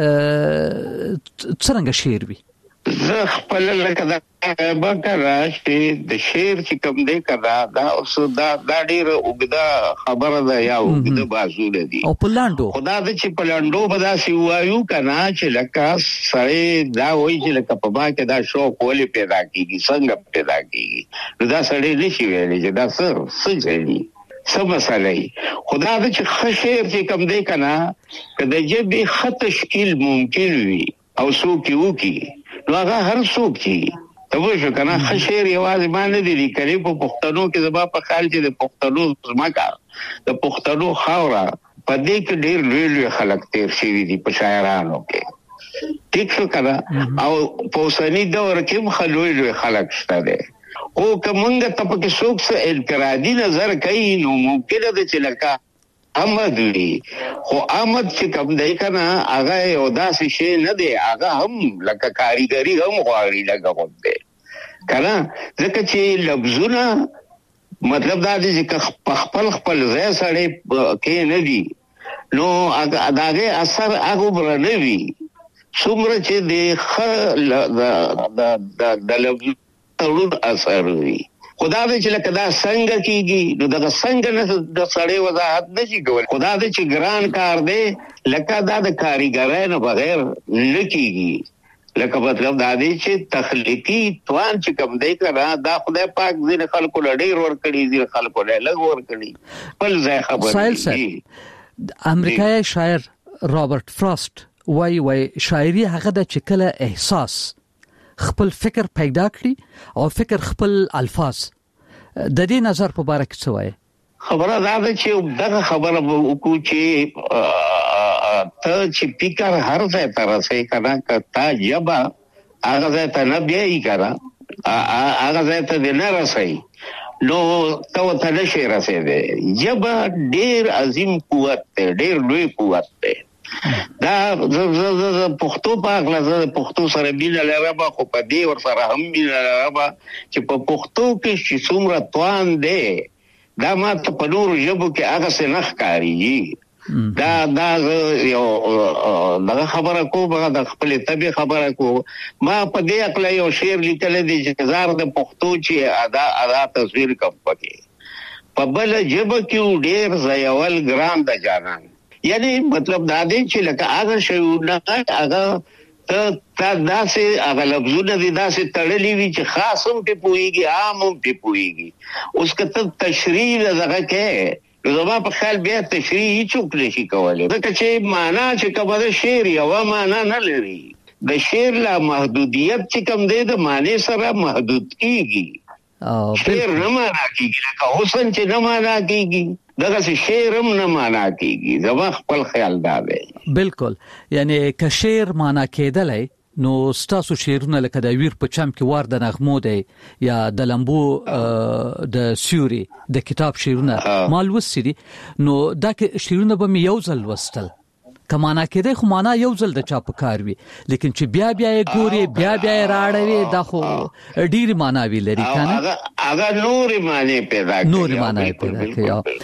څنګه شعر وي زه خپل لکه دا بکره چې د شعر چې کوم دی کړه دا اوس دا ډیره وګدا خبره ده یا وګدا بازو دي او پلاندو خدا د چې پلاندو بدا سی وایو کنه چې لکه سړی دا وایي چې لکه په با کې دا شوق ولې پیدا کیږي څنګه پیدا کیږي دا سړی نشي ویلې چې دا څه ځلی سم مسالې خدا د چې خشیر چې کوم دی کنه کله چې به خط تشکیل ممکن وي او سو کیو کی نو هغه هر څوک چې ته وښه کنه خشیر یوازې باندې دي کړي په پښتنو کې زما په خیال چې د پښتنو زمکا د پښتنو خاورا په دې کې ډېر لوی خلک تیر شي دي په شاعرانو کې ټیک شو کنه او په اوسنی دور کې مخلوي خلک شته دي او کومنګ ته په کې څوک څه انفرادي نظر کوي نو ممکن ده چې لکه احمد وی خو احمد چې کوم دی کنه هغه یو داسې شی نه دی هغه هم لکه کاریګری هم غواړي لکه غوډه کنه ځکه چې لفظونه مطلب دا دی چې خپل ځای سره کې نه دی نو هغه اثر هغه بر نه وی څومره چې د لفظ تړون اثر وی خدا دې چې لکه دا څنګه کیږي نو دا څنګه نه د سړی وضاحت نشي کول خدا دې چې ګران کار دی لکه دا د کاریګرانو بغیر نه کیږي لکه مطلب دا دی چې تخلیقي توان چې کوم دی کړه دا خدای پاک دې خلکو لړۍ ور کړی دي خلکو له لګ ور کړی بل ځای خبر دی امریکایي شاعر رابرټ فراست وای شاعري هغه د چکله احساس خپل فکر پیدا کړی او فکر خپل الفاظ د دې نظر په اړه څه وایي خبره دا ده چې دغه خبره وکړو چې ته چې فکر هر ځای ته رسې کنه کته یبا هغه ځای ته نه بیاي کنه هغه ځای ته نه رسې نو ته نشي رسېده یبا ډیر عظیم قوت دی ډیر لوی قوت دی دا پښتو پاکله زه پښتو سره مینه لرم خو په دې ور سره هم مینه لرم چې په پښتو کې چې څومره توان دی دا ماته په نورو ژبو کې هغه څه نه ښکاري. دا یو دغه خبره کوم، د خپل طبي خبره کوم. ما په دې عقل یو شعر لیکل دي چې زار د پښتو چې ادا تصویر کوم پکې په بل ژبه کې ډېر زیول ګران د جانان. یعنی مطلب دا دی چې لکه هغه شیونه هغه تا داسې هغه لفظونه دي داسې تړلي وي چې خاص هم پې پوهېږي عام هم پې پوهېږي. اوس که ته تشریح دغه کې نو زما په خیال بیا تشریح هیڅوک نشي کولی، ځکه چې معنا چې کومه ده شعر یوه معنا نه لري. د شعر لا محدودیت چې کوم دی د معنی سره محدود کېږي. شعر نه معنا کېږي لکه حسن چې نه معنا کېږي، دغه شعر هم نه معنا کېږي. زما خپل خیال دا دی. بالکل، یعنی که شعر معنا کېدلی نو ستاسو شعرونه لکه د ویر په چم کې وار د نغمو دی یا د لمبو د سیوري د کتاب شعرونه مال وسري، نو دا شعرونه به مې یو ځل وستل که معنا کېدی، خو معنا یو ځل د چا په کار وي، لیکن چې بیا یې ګوري بیا یې راړوي دا خو ډېرې معناوي لري کنه، هغه نورې معنی پیدا کوي.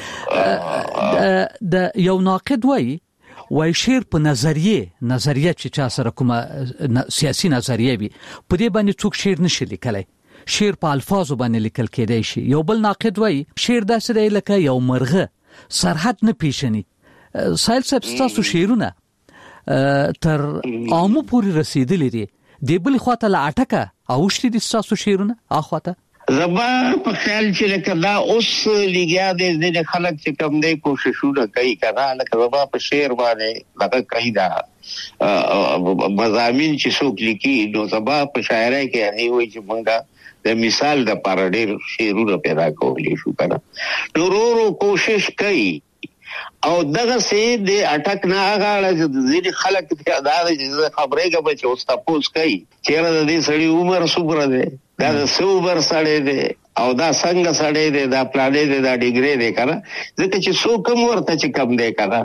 د یو ناقد وای شعر په نظریه چې چا سره کومه سیاسي نظریه وي په دې باندې څوک شعر نشي لیکلی، شعر په الفاظو باندې لیکل کېدای شي. یو بل ناقد وای شعر داسې دی لکه یو مرغه سرحد نه پیژني. سایل صاحب ستاسو شعرونه تر عامو پورې رسیدلی دي، دی بل خواته لا اټکه اوښتي دي ستاسو شعرونه اخواته. زما په خیال چې لکه دا اوس لګیا دی ځینې خلک چې کوم دی کوششونه کوي کنه، لکه زما په شعر باندې دغه کوي دا مضامین چې څوک لیکي، نو زما په شاعرۍ کې هغې وایي چې مونږ د مثال دپاره ډېر شعرونه پیدا کولی شو کنه. نو ورو کوشش کوي او دغه سي د اٹک نه غاړه چې ځینې خلک دا چې خبرې کوي چې اوس تاسو کوي چیرې د دې سړي عمر څومره دی، دا د سوبر سړی دی او دا څنګه سړی دی، دا پلانې دی، دا ډیګری دی کنه، ځکه چې څو کم ورته چې کم دی کنه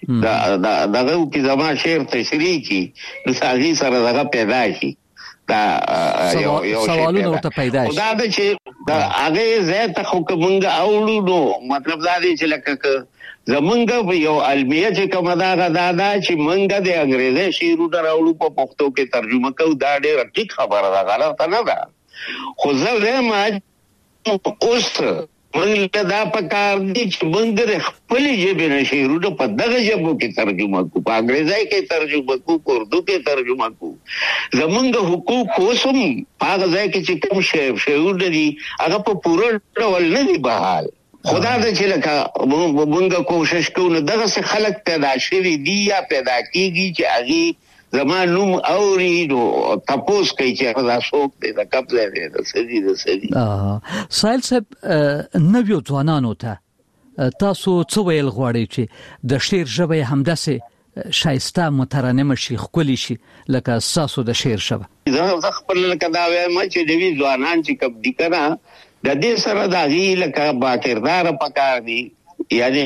دغه کې زما شعر تشریح کی نو هغې سره دغه پیدا شي. دا یو سوالونه ورته پیدا شي. دا د چې د هغې ځای ته خو که مونږ اوړو نو مطلب دا دی چې لکه زمونږ یو المیه چې کومه دا دا چې مونږ د انګریزي شعرونه راوړو په پښتو کې ترجمه کوو، دا ډېره ټیک خبره ده، غلطه نه ده. خو زه وایم اوس مونږ دا پکار دي چې مونږ د خپلې ژبې نه شعرونه په دغه ژبو کې ترجمه کوو، په انګریزي کې ترجمه کوو، په اردو کې ترجمه کوو. زمونږ حقوق اوس هم هغه ځای کې چې کوم شعرونه دي هغه په پوره ډول نه دي بحال. خدا دې چې لکه مونږ کوشش کوو نو دغه خلک پیدا شوي دي یا پیدا کېږي چې هغې زما نوم اوري نو تپوس کوي چې دا څوک دی، د کوم ځای دی، د څه دي، د څه دي. سایل صاحب نویو ځوانانو ته تاسو څه ویل غواړئ چې د شعر ژبه یې همداسې ښایسته مترنمه شي، ښکلې شي لکه ستاسو د شعر ژبه؟ زه خپل لکه دا وایم چې نوي ځوانان چې کوم دي که نه د دې سره د هغې لکه باکرداره پکار دي، یعنی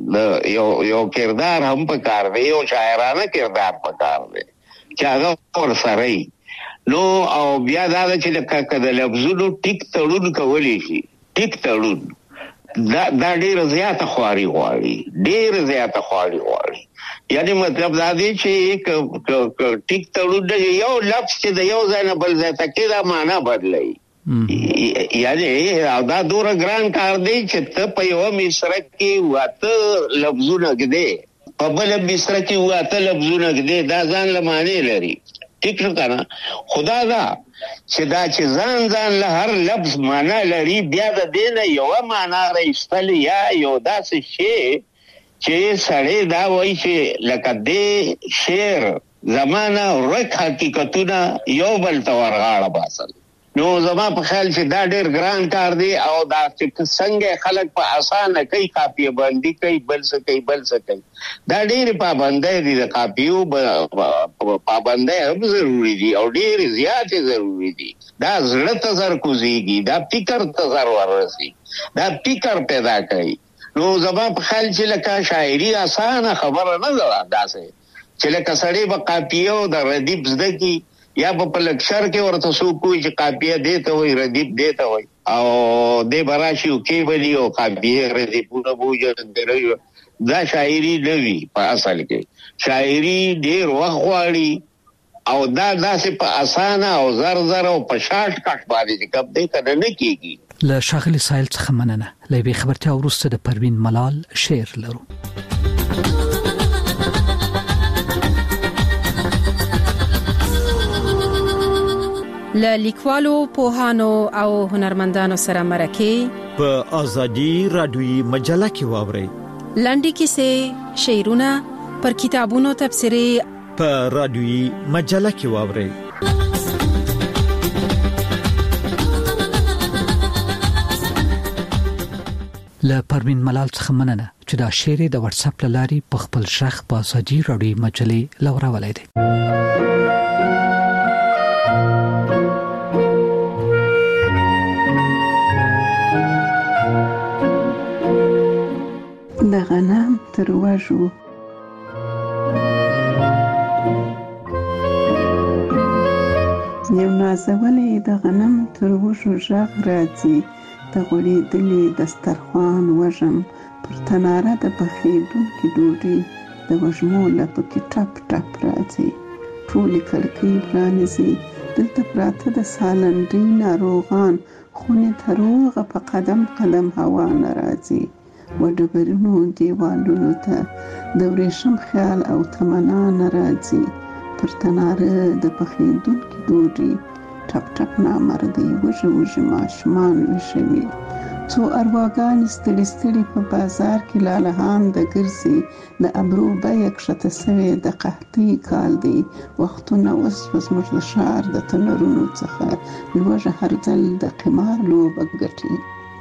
یو کردار هم پکار دی، یو شاعرانه کردار پکار دی چې هغه ورسره وي. نو او بیا دا ده چې لکه د لفظونو ټیک تړون کولی شي، ټیک تړون دا ډېره زیاته خواري غواړي، ډېره زیاته خواري غواړي. یعنی مطلب دا دی چې ټیک تړون یو لفظ چې د یو ځای نه بل ځای ته کې دا معنا بدلوي، یعنی دا دوره ګران کار دی چې ته په یوه مصره کې واته لفظونه ږدې، په بله مصره کې واته لفظونه ږدې، دا ځان له معنی لري. ټیک شو که نه؟ خدا دا چې دا چې ځان له هر لفظ معنا لري، بیا د دې نه یوه معنا راایستل یا یو داسې شی چې سړی دا وایي چې لکه دې شعر زمانه ورک حقیقتونه یو بل ته ورغاړه باسل. نو زما په خیال چې دا ډېر ګران کار دی او دا چې څنګه خلک په اسانه کوي، قافیه بندي کوي، بل څه کوي، دا ډېرې پابندۍ دي. د قافیو پابندۍ هم ضروري دي او ډېرې زیاتې ضروري دي. دا زړه ته زر کوزېږي، دا فکر ته زر ورسي، دا فکر پیدا کوي. نو زما په خیال چې لکه شاعري اسانه خبره نه ده داسې چې لکه سړی به قافیه او د ردیف زده کړي یا په لکشر کې ورته څوک وایي چې قافیه دې ته وایي، ردیف دې ته وایي، او د براشي او کیبلی او قابیه رضی پونه بوجه درو دا شاعری نوی په اصل کې شاعری ډیر وخت غواړي او دا داسې په اسانه او زر او په شارټ کټ باندې کوم دې کنه نه کیږي. له شاغلي سایل څخه مننه. لوي خبرتیا ورسته د پروین ملال شعر لرو. له لیکوالو پوهانو او هنرمندانو سره مرکه په ازادي رادیوي مجله کې واوري. لنډي کیسې، شعرونه، پر کتابونو تبصرې په رادیوي مجله کې واوري. له پروین ملال څخه مننه چې دا شعر د واتس اپ لاري په خپل شخ په ازادي رادیوي مجلې لورا ولای دي. د غنم تر وژو یو نازولې د غنم تر وژو ژغ راځي، د غوړېدلې دسترخوان وژم پر تناره د پخېدونکې ډوډۍ د وژمو لپو کې ټپ ټپ راځي. ټولې کړکۍ پرانیزي، دلته پراته د سالنډۍ ناروغان، خونې ته روغه په قدم قدم هوا نه راځي. و ډبرینو دیوالونو ته د ورېښم خیال او تمنا نه راځي. پر تناره د پخېدونکې ډوډۍ ټپ ټپ نامردی وژه وژه ماشومان وشوي. څو ارواګانې ستړي ستړي په بازار کې لالهان د ګرځي، د ابرو بیه کښته سوې د قحطۍ کال دی. وختونه اوس زموږ د ښار د تنرونو څخه لوږه هر ځل د قمار لوبه ګټي.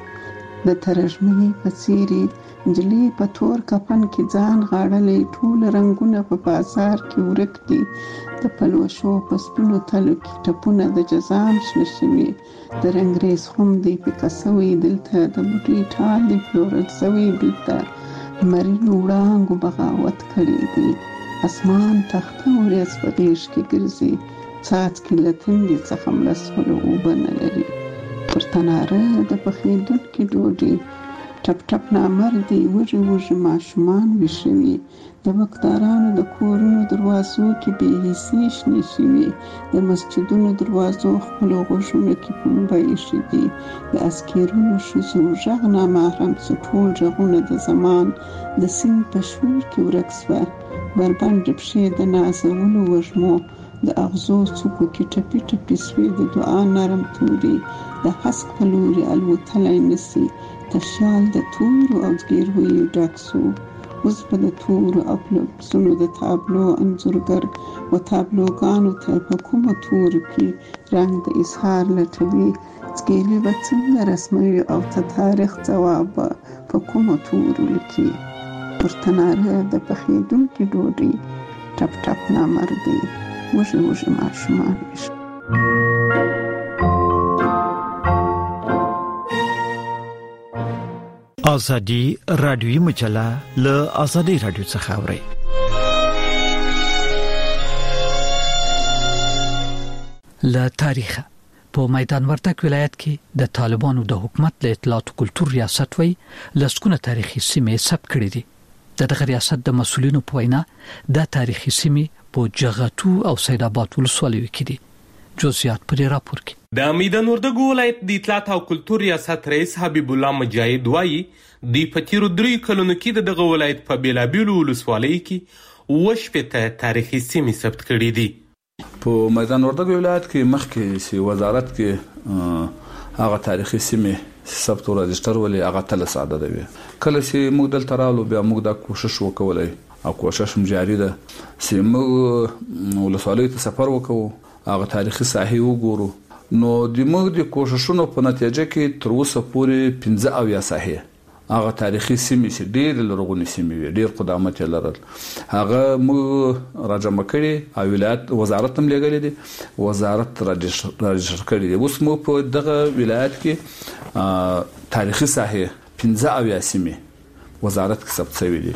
د ترژمنې په څیرې نجلۍ په تور کفن کې ځان غاړلی، ټول رنګونه په بازار کې ورک دي. د پلوشو په سپینو تلو کې ټپونه د جزام شنه شوي، د رنګریز خم دی پیکه سوی دلته، د بوټي ټال دی پلورل سوی دلته. لمرینو وړانګو بغاوت کړی دی، اسمان تخته ورځ په غیږ کې ګرځي. څاڅکي له تندې څخه ملسولو اوبه نه لري. پر تناره د پخېدونکې ډوډۍ ټپ ټپ نامردي وژه وژه ماشومان ویښوي. د وکدارانو د کورونو دروازو کې بې حسۍ شنې شوي، د مسجدونو دروازو خپلو غوږونو کې پنبه ایښي دي. د اسکیرونو ښځو غږ نامحرم څه ټول غږونه د زمان د سیند په شور کې ورک سوه. بربنډې پښې د نازولو وږمو د اغزو څوکو کې ټپي ټپي سوې، د دعا نرم توري د هسک په لوري الوتلی نسي. تشیال د تورو او زګیرویو ډک سو، اوس به د تورو او لفظونو د تابلو انځورګر و تابلوګانو ته په کومو تورو کې رنګ د اظهار لټوي. زګیلې به څنګه رسموي او ته تاریخ ځواب به په کومو تورو لیکي. پر تناره د پخېدونکې ډوډۍ ټپ ټپ نامردي وژه وژه ماشومان ویښوي. ازادي رادیوي مجله له ازادي رادیو څخه اوري. له تاریخ په میدان وردګ ولایت کې د طالبانو د حکومت له اطلاعات او کلتور ریاست وی لسکونه تاریخي سیمې ثبت کړې دي. دغه ریاست د مسولینو په وینا د تاریخي سیمې په جغتو او سید آباد ولسوالیو کې دي. جزئیات په راپور کې د میدان وردګ ولایت د اطلاعات او کلتور ریاست رئیس حبیب الله مجاهد وایي د پتیرو 3 کلونو کې دغه ولایت په بیلابیلو ولسوالیو کې وشپته تاریخي سیمې ثبت کړې دي. په میدان وردګ ولایت کې مخکې سي وزارت کې هغه تاریخي سیمې ثبت او رجستر ولې هغه تل ساده دی. کله چې موږ دلته رالو بیا موږ دا کوشش وکولای او کوشش هم جاری ده چې موږ ولسوالیو ته سفر وکړو، هغه تاریخي ساحې وګورو. نو د موږ د کوششونو په نتیجه کې تر اوسه پورې 15 ساحې هغه تاریخي سیمې چې ډېر لرغونې سیمې وي، ډېر قدامت یې لرل، هغه موږ راجمع کړي او ولایت وزارت هم لګلې دي، وزارت راجستر کړي دي. اوس موږ په دغه ولایت کې تاریخي ساحې 15 سیمې وزارت کې ثبت شوي دي.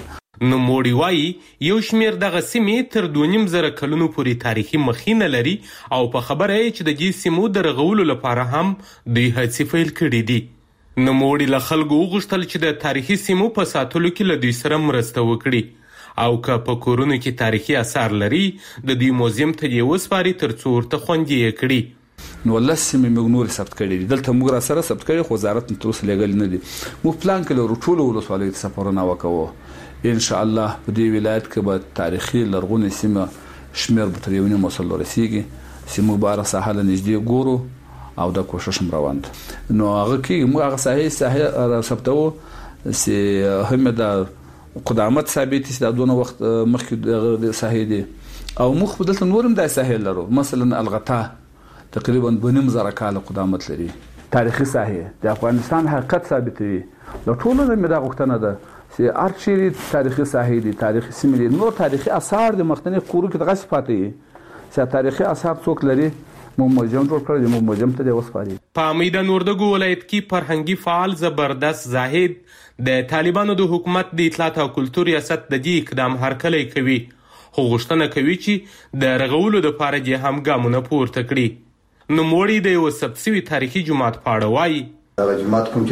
نو موړي وایي یو شمیر دغه سیمې تر 2.5 کلونو پورې تاریخي مخینه لري او په خبره یې چې د دې سیمو د رغولو لپاره هم دوی هڅې پیل کړي دي. نو موړي له خلکو وغوښتل چې د تاریخي سیمو په ساتلو کې له دوی سره مرسته وکړي او که په کورونو کې تاریخي آثار لري د دوی موزیم ته یې وسپاري تر څو ورته خوندي یې کړي. نو لسمه موږ نور ثبت کړی دي دلته موږ را سره ثبت کړی خو وزارت تر اوسه لګل نه دي. موږ پلان کړو ټول ولسوالۍ ته سفرونه وکړو ان شاء الله په دې ولایت کې به تاریخي لرغونې سیمه شمیر به تر 1.5 مسل رسیږي سیمه بار ساحل نږدې ګورو او د کوشش روان دي. نو هغه کې موږ هغه صحیح ثبتو سي هم د قدامت ثابت چې د دونه وخت مخکې د صحیح دي او موږ په دلته نورم د صحیح لرو مثلا الغتا تقریبا 2.5 کال قدامت لري تاریخي ساحه د افغانستان حقیقت ثابتوي د ټولو د مدا غوښتنه ده چې ارچيري تاریخي ساحه دي تاریخي سیمې نور تاریخي آثار د مختلف کورو کې دغه صفاتي چې تاریخي آثار څوک لري موزیم جوړ کړی د موزیم ته وسپاري. په میدان وردګو ولایت کې فرهنګي فعال زبردست زاهد د طالبانو د حکومت د اطلاعات او کلتور ریاست د دې اقدام هرکلی کوي خو غوښتنه کوي چې د رغولو لپاره یې هم ګامونه پورته کړي. نو موړي د یو سبسوي تاریخي جماعت پاړه وایي دا جماعت کوم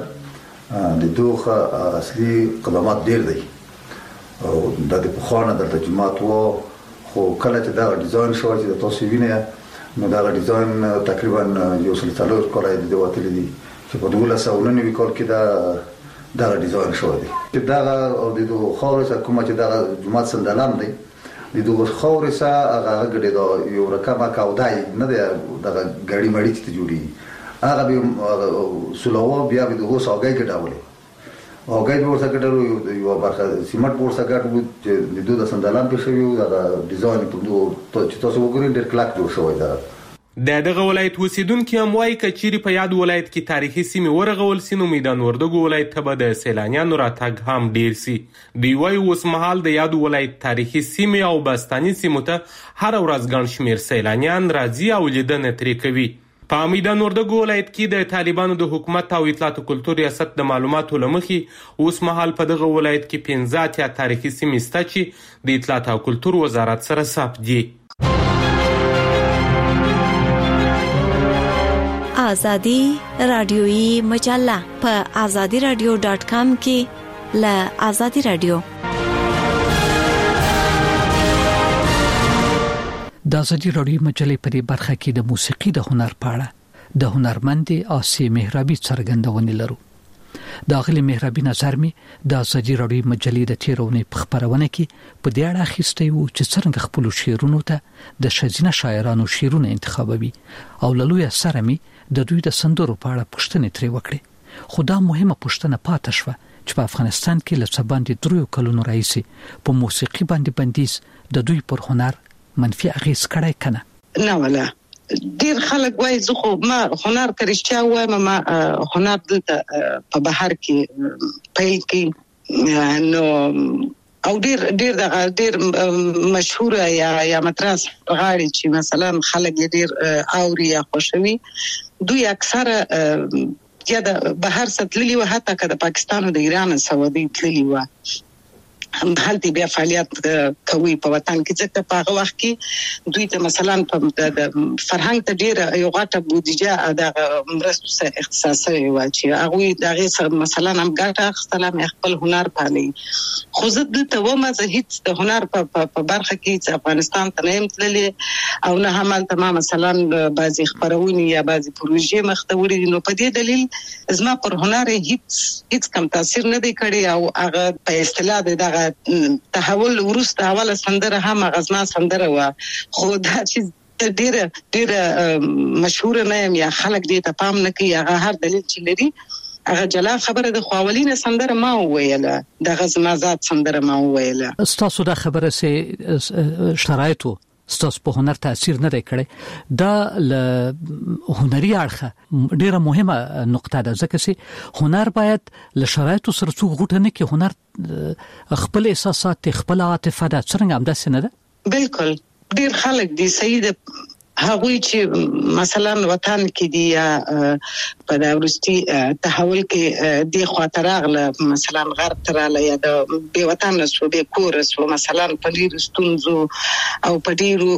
چې د دوه اصلي قدامت ډیر دی او د پخوانه د جماعت وو خو کله چې دا ډیزاین شو چې د تاسو وینئ نو دا ډیزاین تقریبا یو څل څلور کال دی وتلی دي چې په 2009 کال کې دا ډیزاین شو دی چې دا او د دوه خاورې کومه چې دا جماعت سندلام دی د دوه خاورې سره هغه ګډه دا یو رقمه کاودای نه دی دا غړي مړی چې جوړي هغه به سلوه بیا به دوه ساګي ګډاولې او ګډ ورته ګډرو یو برخه سیمټ ورته ګډ چې د دوه سندلام په شوی دا ډیزاین په دوه چې تاسو وګورئ ډېر کلاک جوړ شوی دا. د دغه ولایت اوسیدونکو هم وایي کچيري په یاد ولایت کې تاریخي سیمې ورغول سي نو میدان وردګو ولایت ته به د سیلانیانو راتګ هم ډیر سي. دوی وایي اوس مهال د یاد ولایت تاریخي سیمې او بستاني سیمو ته هر ورځ ګڼ شمیر سیلانیان راځي او لیدنه ترې کوي. په میدان وردګو ولایت کې د طالبانو د حکومت او اطلاعات او کلتور ریاست د معلوماتو لمخې اوس مهال په دغه ولایت کې 15 تاریخي سیمې شته چې د اطلاعات او کلتور وزارت سره ثبت دي. آزادی رادیویی مجله په azadiradio.com کې ل آزادی رادیو د آزادی رادیو مجلې په دې برخه کې د موسیقي د هنر په اړه د هنرمند آسی مهرابي څرګندونه لرو. د اغلی مهرابي نظر می د آزادی رادیو مجلې د تیرونې په خبرونه کې په دې اړه اخیسته یو چې څنګه خپل شعرونو ته د شزینه شاعرانو شعرونه انتخابوي او لوی سره می د دوی د سندرو په اړه پوښتنې ترې وکړې. خو دا مهمه پوښتنه پاتې شوه چې په افغانستان کې له څه باندې 3 کلونو راځي په موسیقي باندې بندیز د دوی پر هنر منفي اغیز کړای کنه نه ولا ډیر خلک وایي زه خو ما هنر کرشتیا وایم ما هنر دلته په بهر کې پیل کې نو او ډیر مشهور یا متراس غاړي چې مثلا خلک ډیر اوري یا خوشوي دوی اکثره یا د بهر ستللی و حتی که د پاکستان او د ایران سعودي تللی و هلته بیا فعالیت کوي په وطن کې ځکه په هغه وخت کې دوی ته مثلا په د فرهنګ ته ډیره یو غټه بودیجه د مرستو سره اختصاصي و چې هغه دغه مثلا هم ګټه اخیستل هم خپل هنر پالي. خو زه دلته ومه زه هیڅ د هنر په برخه کې چې افغانستان ته نه تللی او نه هم تمام مثلا بعضی خبرونه یا بعضی پروژې مخته وړي نو په دې دلیل زما پر هنر هیڅ کم تاثیر نه دی کړی او هغه په اصطلاح دغه تحول ورسته اوله سندره هم غزنا سندره و خو دا چې ډیره مشهور نه یم یا خلک دې ته پام نه کوي هغه هر دلیل چې لري هغه جلا خبره د خواولینه سندره ما ویله د غزنا ذات سندره ما ویله. تاسو دا خبره سه شرایطو ستاسو په هنر تاثیر نه دی کړی دا ل هنري اړخه ډیره مهمه نقطه ده ځکه چې هنر باید ل شرایطو سره څو غوټه نه کې هنر خپل احساسات خپل عاطفه ده څنګه هم داسې نه ده. بالکل ډیر خلک دي سید هغه چې مثلا وطن کې دی یا په داورستي تحول کې د خاطراغله مثلا غرب تراله یا د به وطن سو به کورس مثلا په ډیر ستونزو او په ډیرو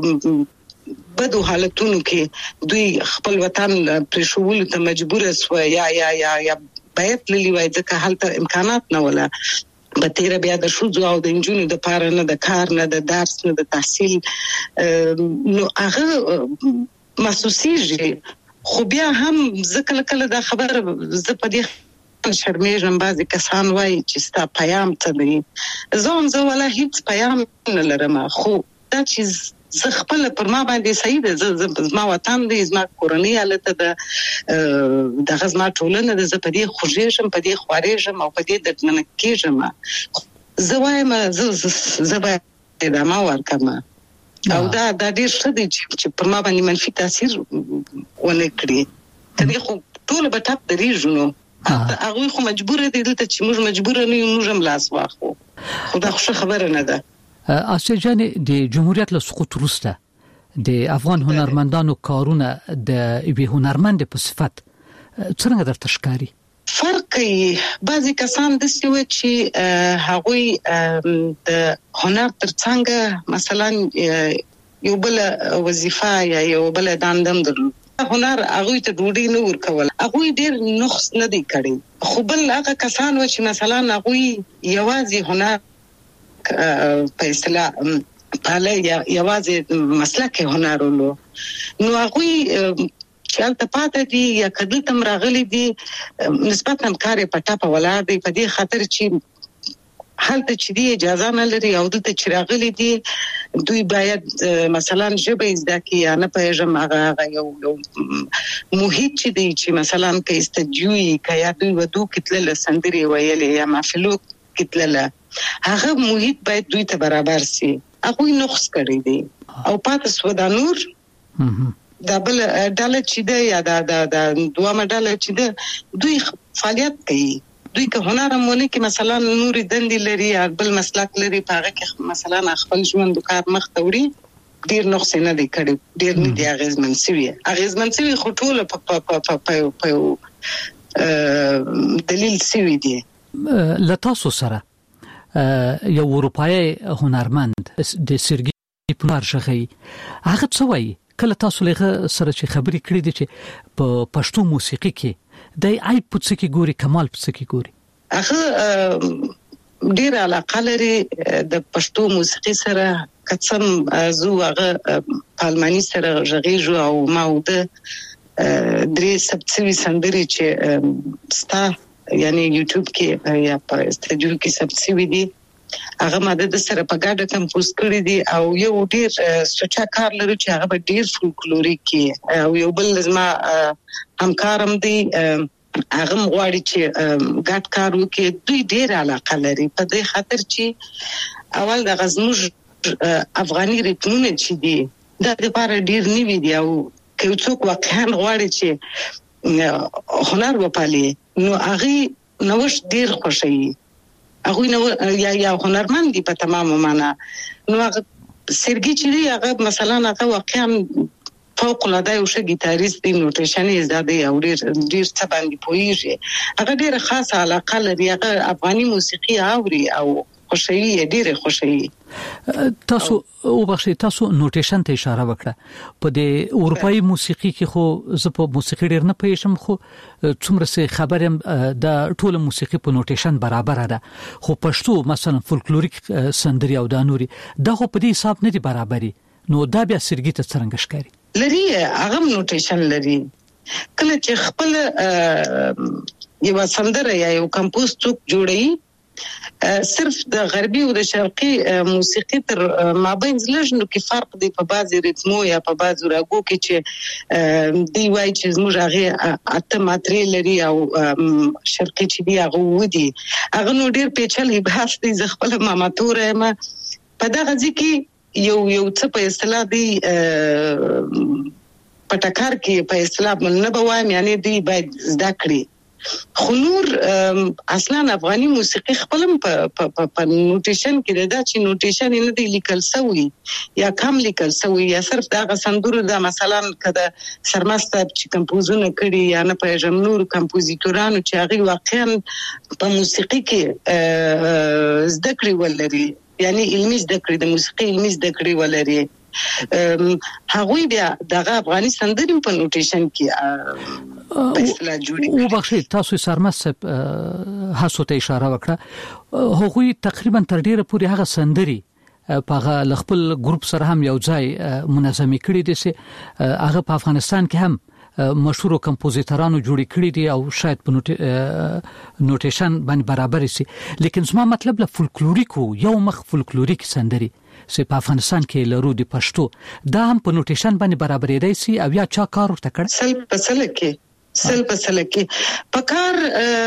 بدو حالتونو کې دوی خپل وطن پرشول ته مجبور سو یا باید للی وای ځکه هلته امکانات نه ولا بتیر بیا د شوزو او د انجونو د پاره نه د کار نه د درس نه د تحصیل نو هغه محسوسیږي خو بیا هم ځکه کله دا خبر ز په دې شرمېږم بعضی کسان وایي چې ستا پیام څه دی زه ولا هیڅ پیام نه لرم خو دا چې زه خپل پر ما باندې صحیح ده زما وطن دی زما کورنۍ حالت ده د غزما ټولنه د زه په دې خوږېږم په دې خوارېږم او په دې دردمنه کېږم زه وایم زه باید ادامه ورکړم او دا ډېر ښه دی چې پر ما باندې منفي تاثیر ونه کړي کنې خو ټول به ټاپ درېږو نو هغوی خو مجبور دي دلته چې موږ مجبور نه یو موږ هم لاس واخلو خو دا ښه خبره نه ده آسیا جان د جمهوریت له سقوط وروسته د افغان هنرمندانو کارونه د یوه هنرمند په صفت څنګه درته ښکاري فرق بعضی کسان د سوي چې هغوی د هنر ترڅنګ مثلا یو بل وظیفه یا یو بل دندم درلود هنر هغه ته ډوډۍ نه ورکول هغه ډېر نقص نه دی کړی خو بل هغه کسان و چې مثلا هغه یوازې هنر په اصطلاح پاله یوازې مسلک هنرولو نو هغه چالت پاتې دي یا کله تم راغلي دي نسبتا کار پټه په ولاړ دی په دې خاطر چې حالت چې دی اجازه نه لري او دلته چې راغلي دي دوی باید مثلا ژبه زده کړي یا نه پېژم هغه یو محیط چې دی چې مثلا کې استجوي کیا دوی ودو کتل سندري ویلې یا محفلو کتل هغه محیط باید دوی ته برابر سي هغه نقص کړی دی او پاتې سودا نور دا بل ډاله چې دی یا دا دوامه ډاله چې دی دوی فعالیت کوي دوی که هنر مونږ کې مثلا نور دندې لري یا بل مسلک لري هغه کې مثلا خپل ژوند د کار مخ ته وړي ډیر نقص نه دی کړی ډیر نه دی اغیزمن سوي خو ټول په دلیل سوي دی لتاسو سره یو اروپایي هنرمند د سرګي پنارشغي هغه څه وایي کله تاسو له سره چې خبرې کړې دي چې په پښتو موسیقي کې د آی پڅ کې ګوري کمال پڅ کې ګوري هغه ډیر علاقه لري د پښتو موسیقي سره کڅم زو هغه پالمانی سره ژغېږو او ماوده درې سبڅوي سندري چې ستا یعنی یوټیوب کې یا په استودیو کې سبڅوي دي هغه ماده د سره په ګډه کمپوز کړی دي او یو ډیر سوچا کار لري چې هغه ډیر فولکلوریک کې او یو بل لازمه همکارم دي هغه غواړي چې ګډ کار وکړي دوی ډیر علاقه لري په دې خاطر چې اول د غزموج افغاني ریتمونه چې دي د لپاره ډیر نیوي دي او که څوک واقعا غواړي چې هنر وپالي نو هغه نوښت ډیر خوشي هغه نو یا هنرمند دي په تمامه معنا نو هغه سرګي چې هغه مثلا هغه واقعا فوق العاده یو ښه ګیتاریست دی نوټیشن یې زده او ډیر څه باندې پوهیږي هغه ډیر خاصه علاقه لري هغه افغاني موسیقي اوري او خوشي ډیر خوشي تاسو او بخښي تاسو نوټیشن ته اشاره وکړه په د اروپאי موسیقي کې خو زه په موسیقي ډیر نه پېښم خو څومره څه خبرم د ټوله موسیقي په نوټیشن برابر ده خو پښتو مثلا فولکلوریک سندري او دانوري دا خو په دې حساب نه دي برابري نو دا بیا سرګي ته څنګه ښکاري لري هغه نوټیشن لري کله چې خپل یو سندره یا یو کمپوز څوک جوړي صرف د غربي او د شرقي موسیقي تر مابین لږ کې فرق دی په بعضي ریتمو یا په بعضو راګو کې چې دی وای چې زموږ هغه اته ماتري لري او شرقي چې دی هغه ودی هغه نو ډیر پیچلې بحث دی زه خپل ماماتوره ما په دغه ځکه یو څه په اصطلاح دی پټکار کې په اصطلاح نه بوایم یعنی دی باید زده کړی خو نور اصلا افغاني موسیقي خپلم په نوټیشن کې دا چې نوټیشن نه دی لیکل سوی یا کم لیکل سوی یا صرف دا سندرو دا مثلا کده سرمستر چې کمپوزونه کړي یا نه پېژم نور کمپوزیتورانو چې هغه واقعا په موسیقي کې زده کړې ولري یعنی علمي زده کړې د موسیقي علمي زده کړې ولري هغوی بیا دغه افغاني سندرې په نوټیشن کې په اصطلاح جوړي او بخښي تاسو سرمست هڅو ته اشاره وکړه هغوی تقریبا تر ډیره پورې هغه سندرې په خپل ګروپ سره هم یو ځای منظمي کړي دي چې هغه په افغانستان کې هم مشهور کمپوزیتورانو جوړ کړي دي او شاید په نوټیشن باندې برابر شي لیکن زما مطلب له فولکلوریکو یو مخ فولکلوریک سندري چې په افغانستان کې لرو د پښتو دا هم په نوټیشن باندې برابرې دی سي او یا چا کار ورته کړ سل په سل کې پکار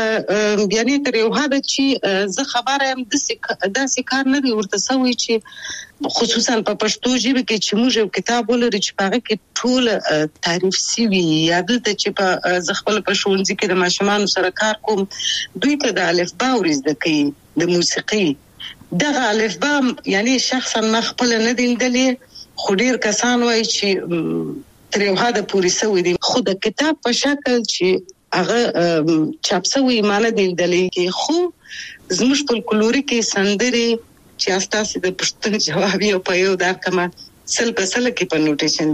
یعنی تر یو حد چې زه خبره يم د کار نه ورته سوي چې خصوصا په پښتو ژبه کې چې موږ یو کتاب ولري چې هغه کې ټول تعریف سوي یا د چې په زخپل په شونځي کې د ماشومان سره کار کوم دوی ته د الف با ورز د کې د موسیقي دغه الفبا یعنی شخصا ما خپل نه دیندلې خو ډیر کسان وایي چې تر یو حد پورې سوي دي خو د کتاب په شکل چې هغه چاپ سوي معنی دیندلې کې خو زموږ فولکلوري کې سندري چې استاسې د پښتون جواب یو په یو دا کما سل په سل کې په نوټیشن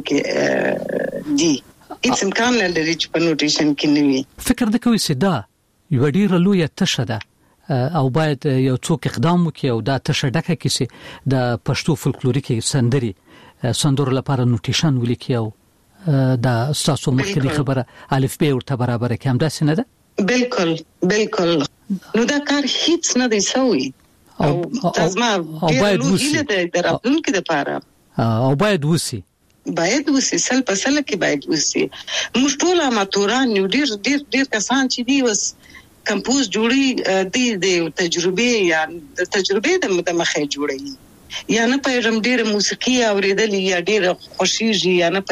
کې دي هیڅ امکان نه لري چې په نوټیشن کې نه وي فکر د کوي سدا یو ډیر لوی تشه ده او باید یو څوک اقدام وکړي او دا تشه ډکه کړي د پښتو فولکلوریک سندرو لپاره نوټیشن ولیکي او دا تاسو مخکې خبره الف ب ورته برابر کې هم دا څه نه ده بالکل نو دا کار هیڅ نه دی سوی او تاسو باید وسی د راتلونکي لپاره او باید وسی سل په سل کې باید وسی موږ ټول اماتوران یو ډیر کسان چې دی وس کمپوز جوړي د تجربه یا د تجربه د مخه جوړي یا نه پېژم ډېر موسیقي اوریدل یا ډېر خوشیږي یا نه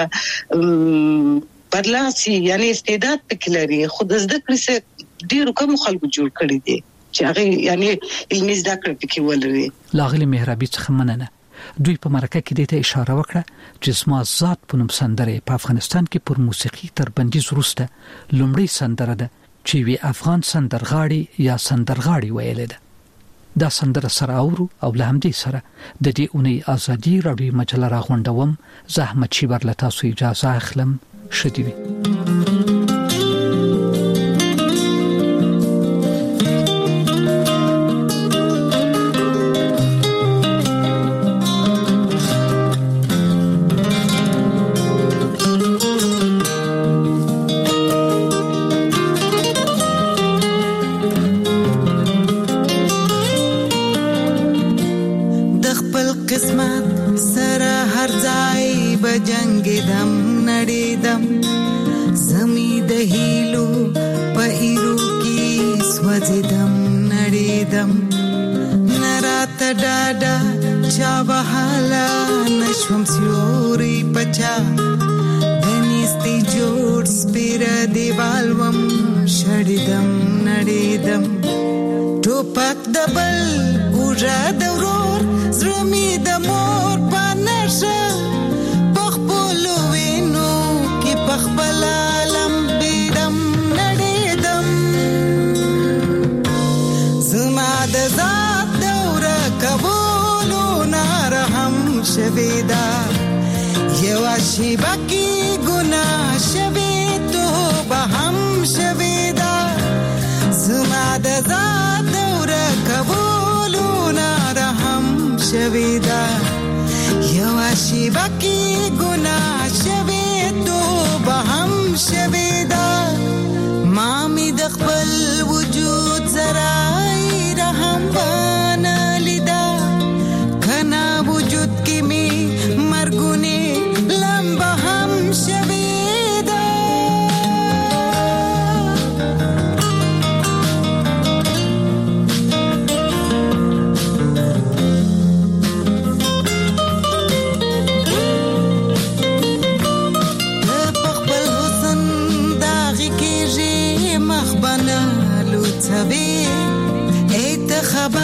پېژم بدلاسي یعنی استعداد پکلري خود زده کړی څه ډېر کوم خلکو جوړ کړی دي چې هغه یعنی علمي زده کړې پکې ولري لاغلي مهربي څخه مننه دوی په مرکه کې د اشاره وکړه چې زما ذات په نوم سندره په افغانستان کې پر موسیقي تر بندیز وروسته لومړی سندره ده چې وی افغان سندرغاړي یا سندرغاړي ویل ده دا سندره سره اورو او له همدې سره د دې اونۍ ازادي راډیو مجله راغونډوم زحمت شي ورله تاسو اجازه اخلم شدي وي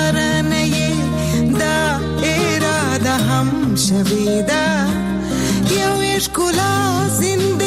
ترانه دا اراده هم شویده یو اشکولا زندگی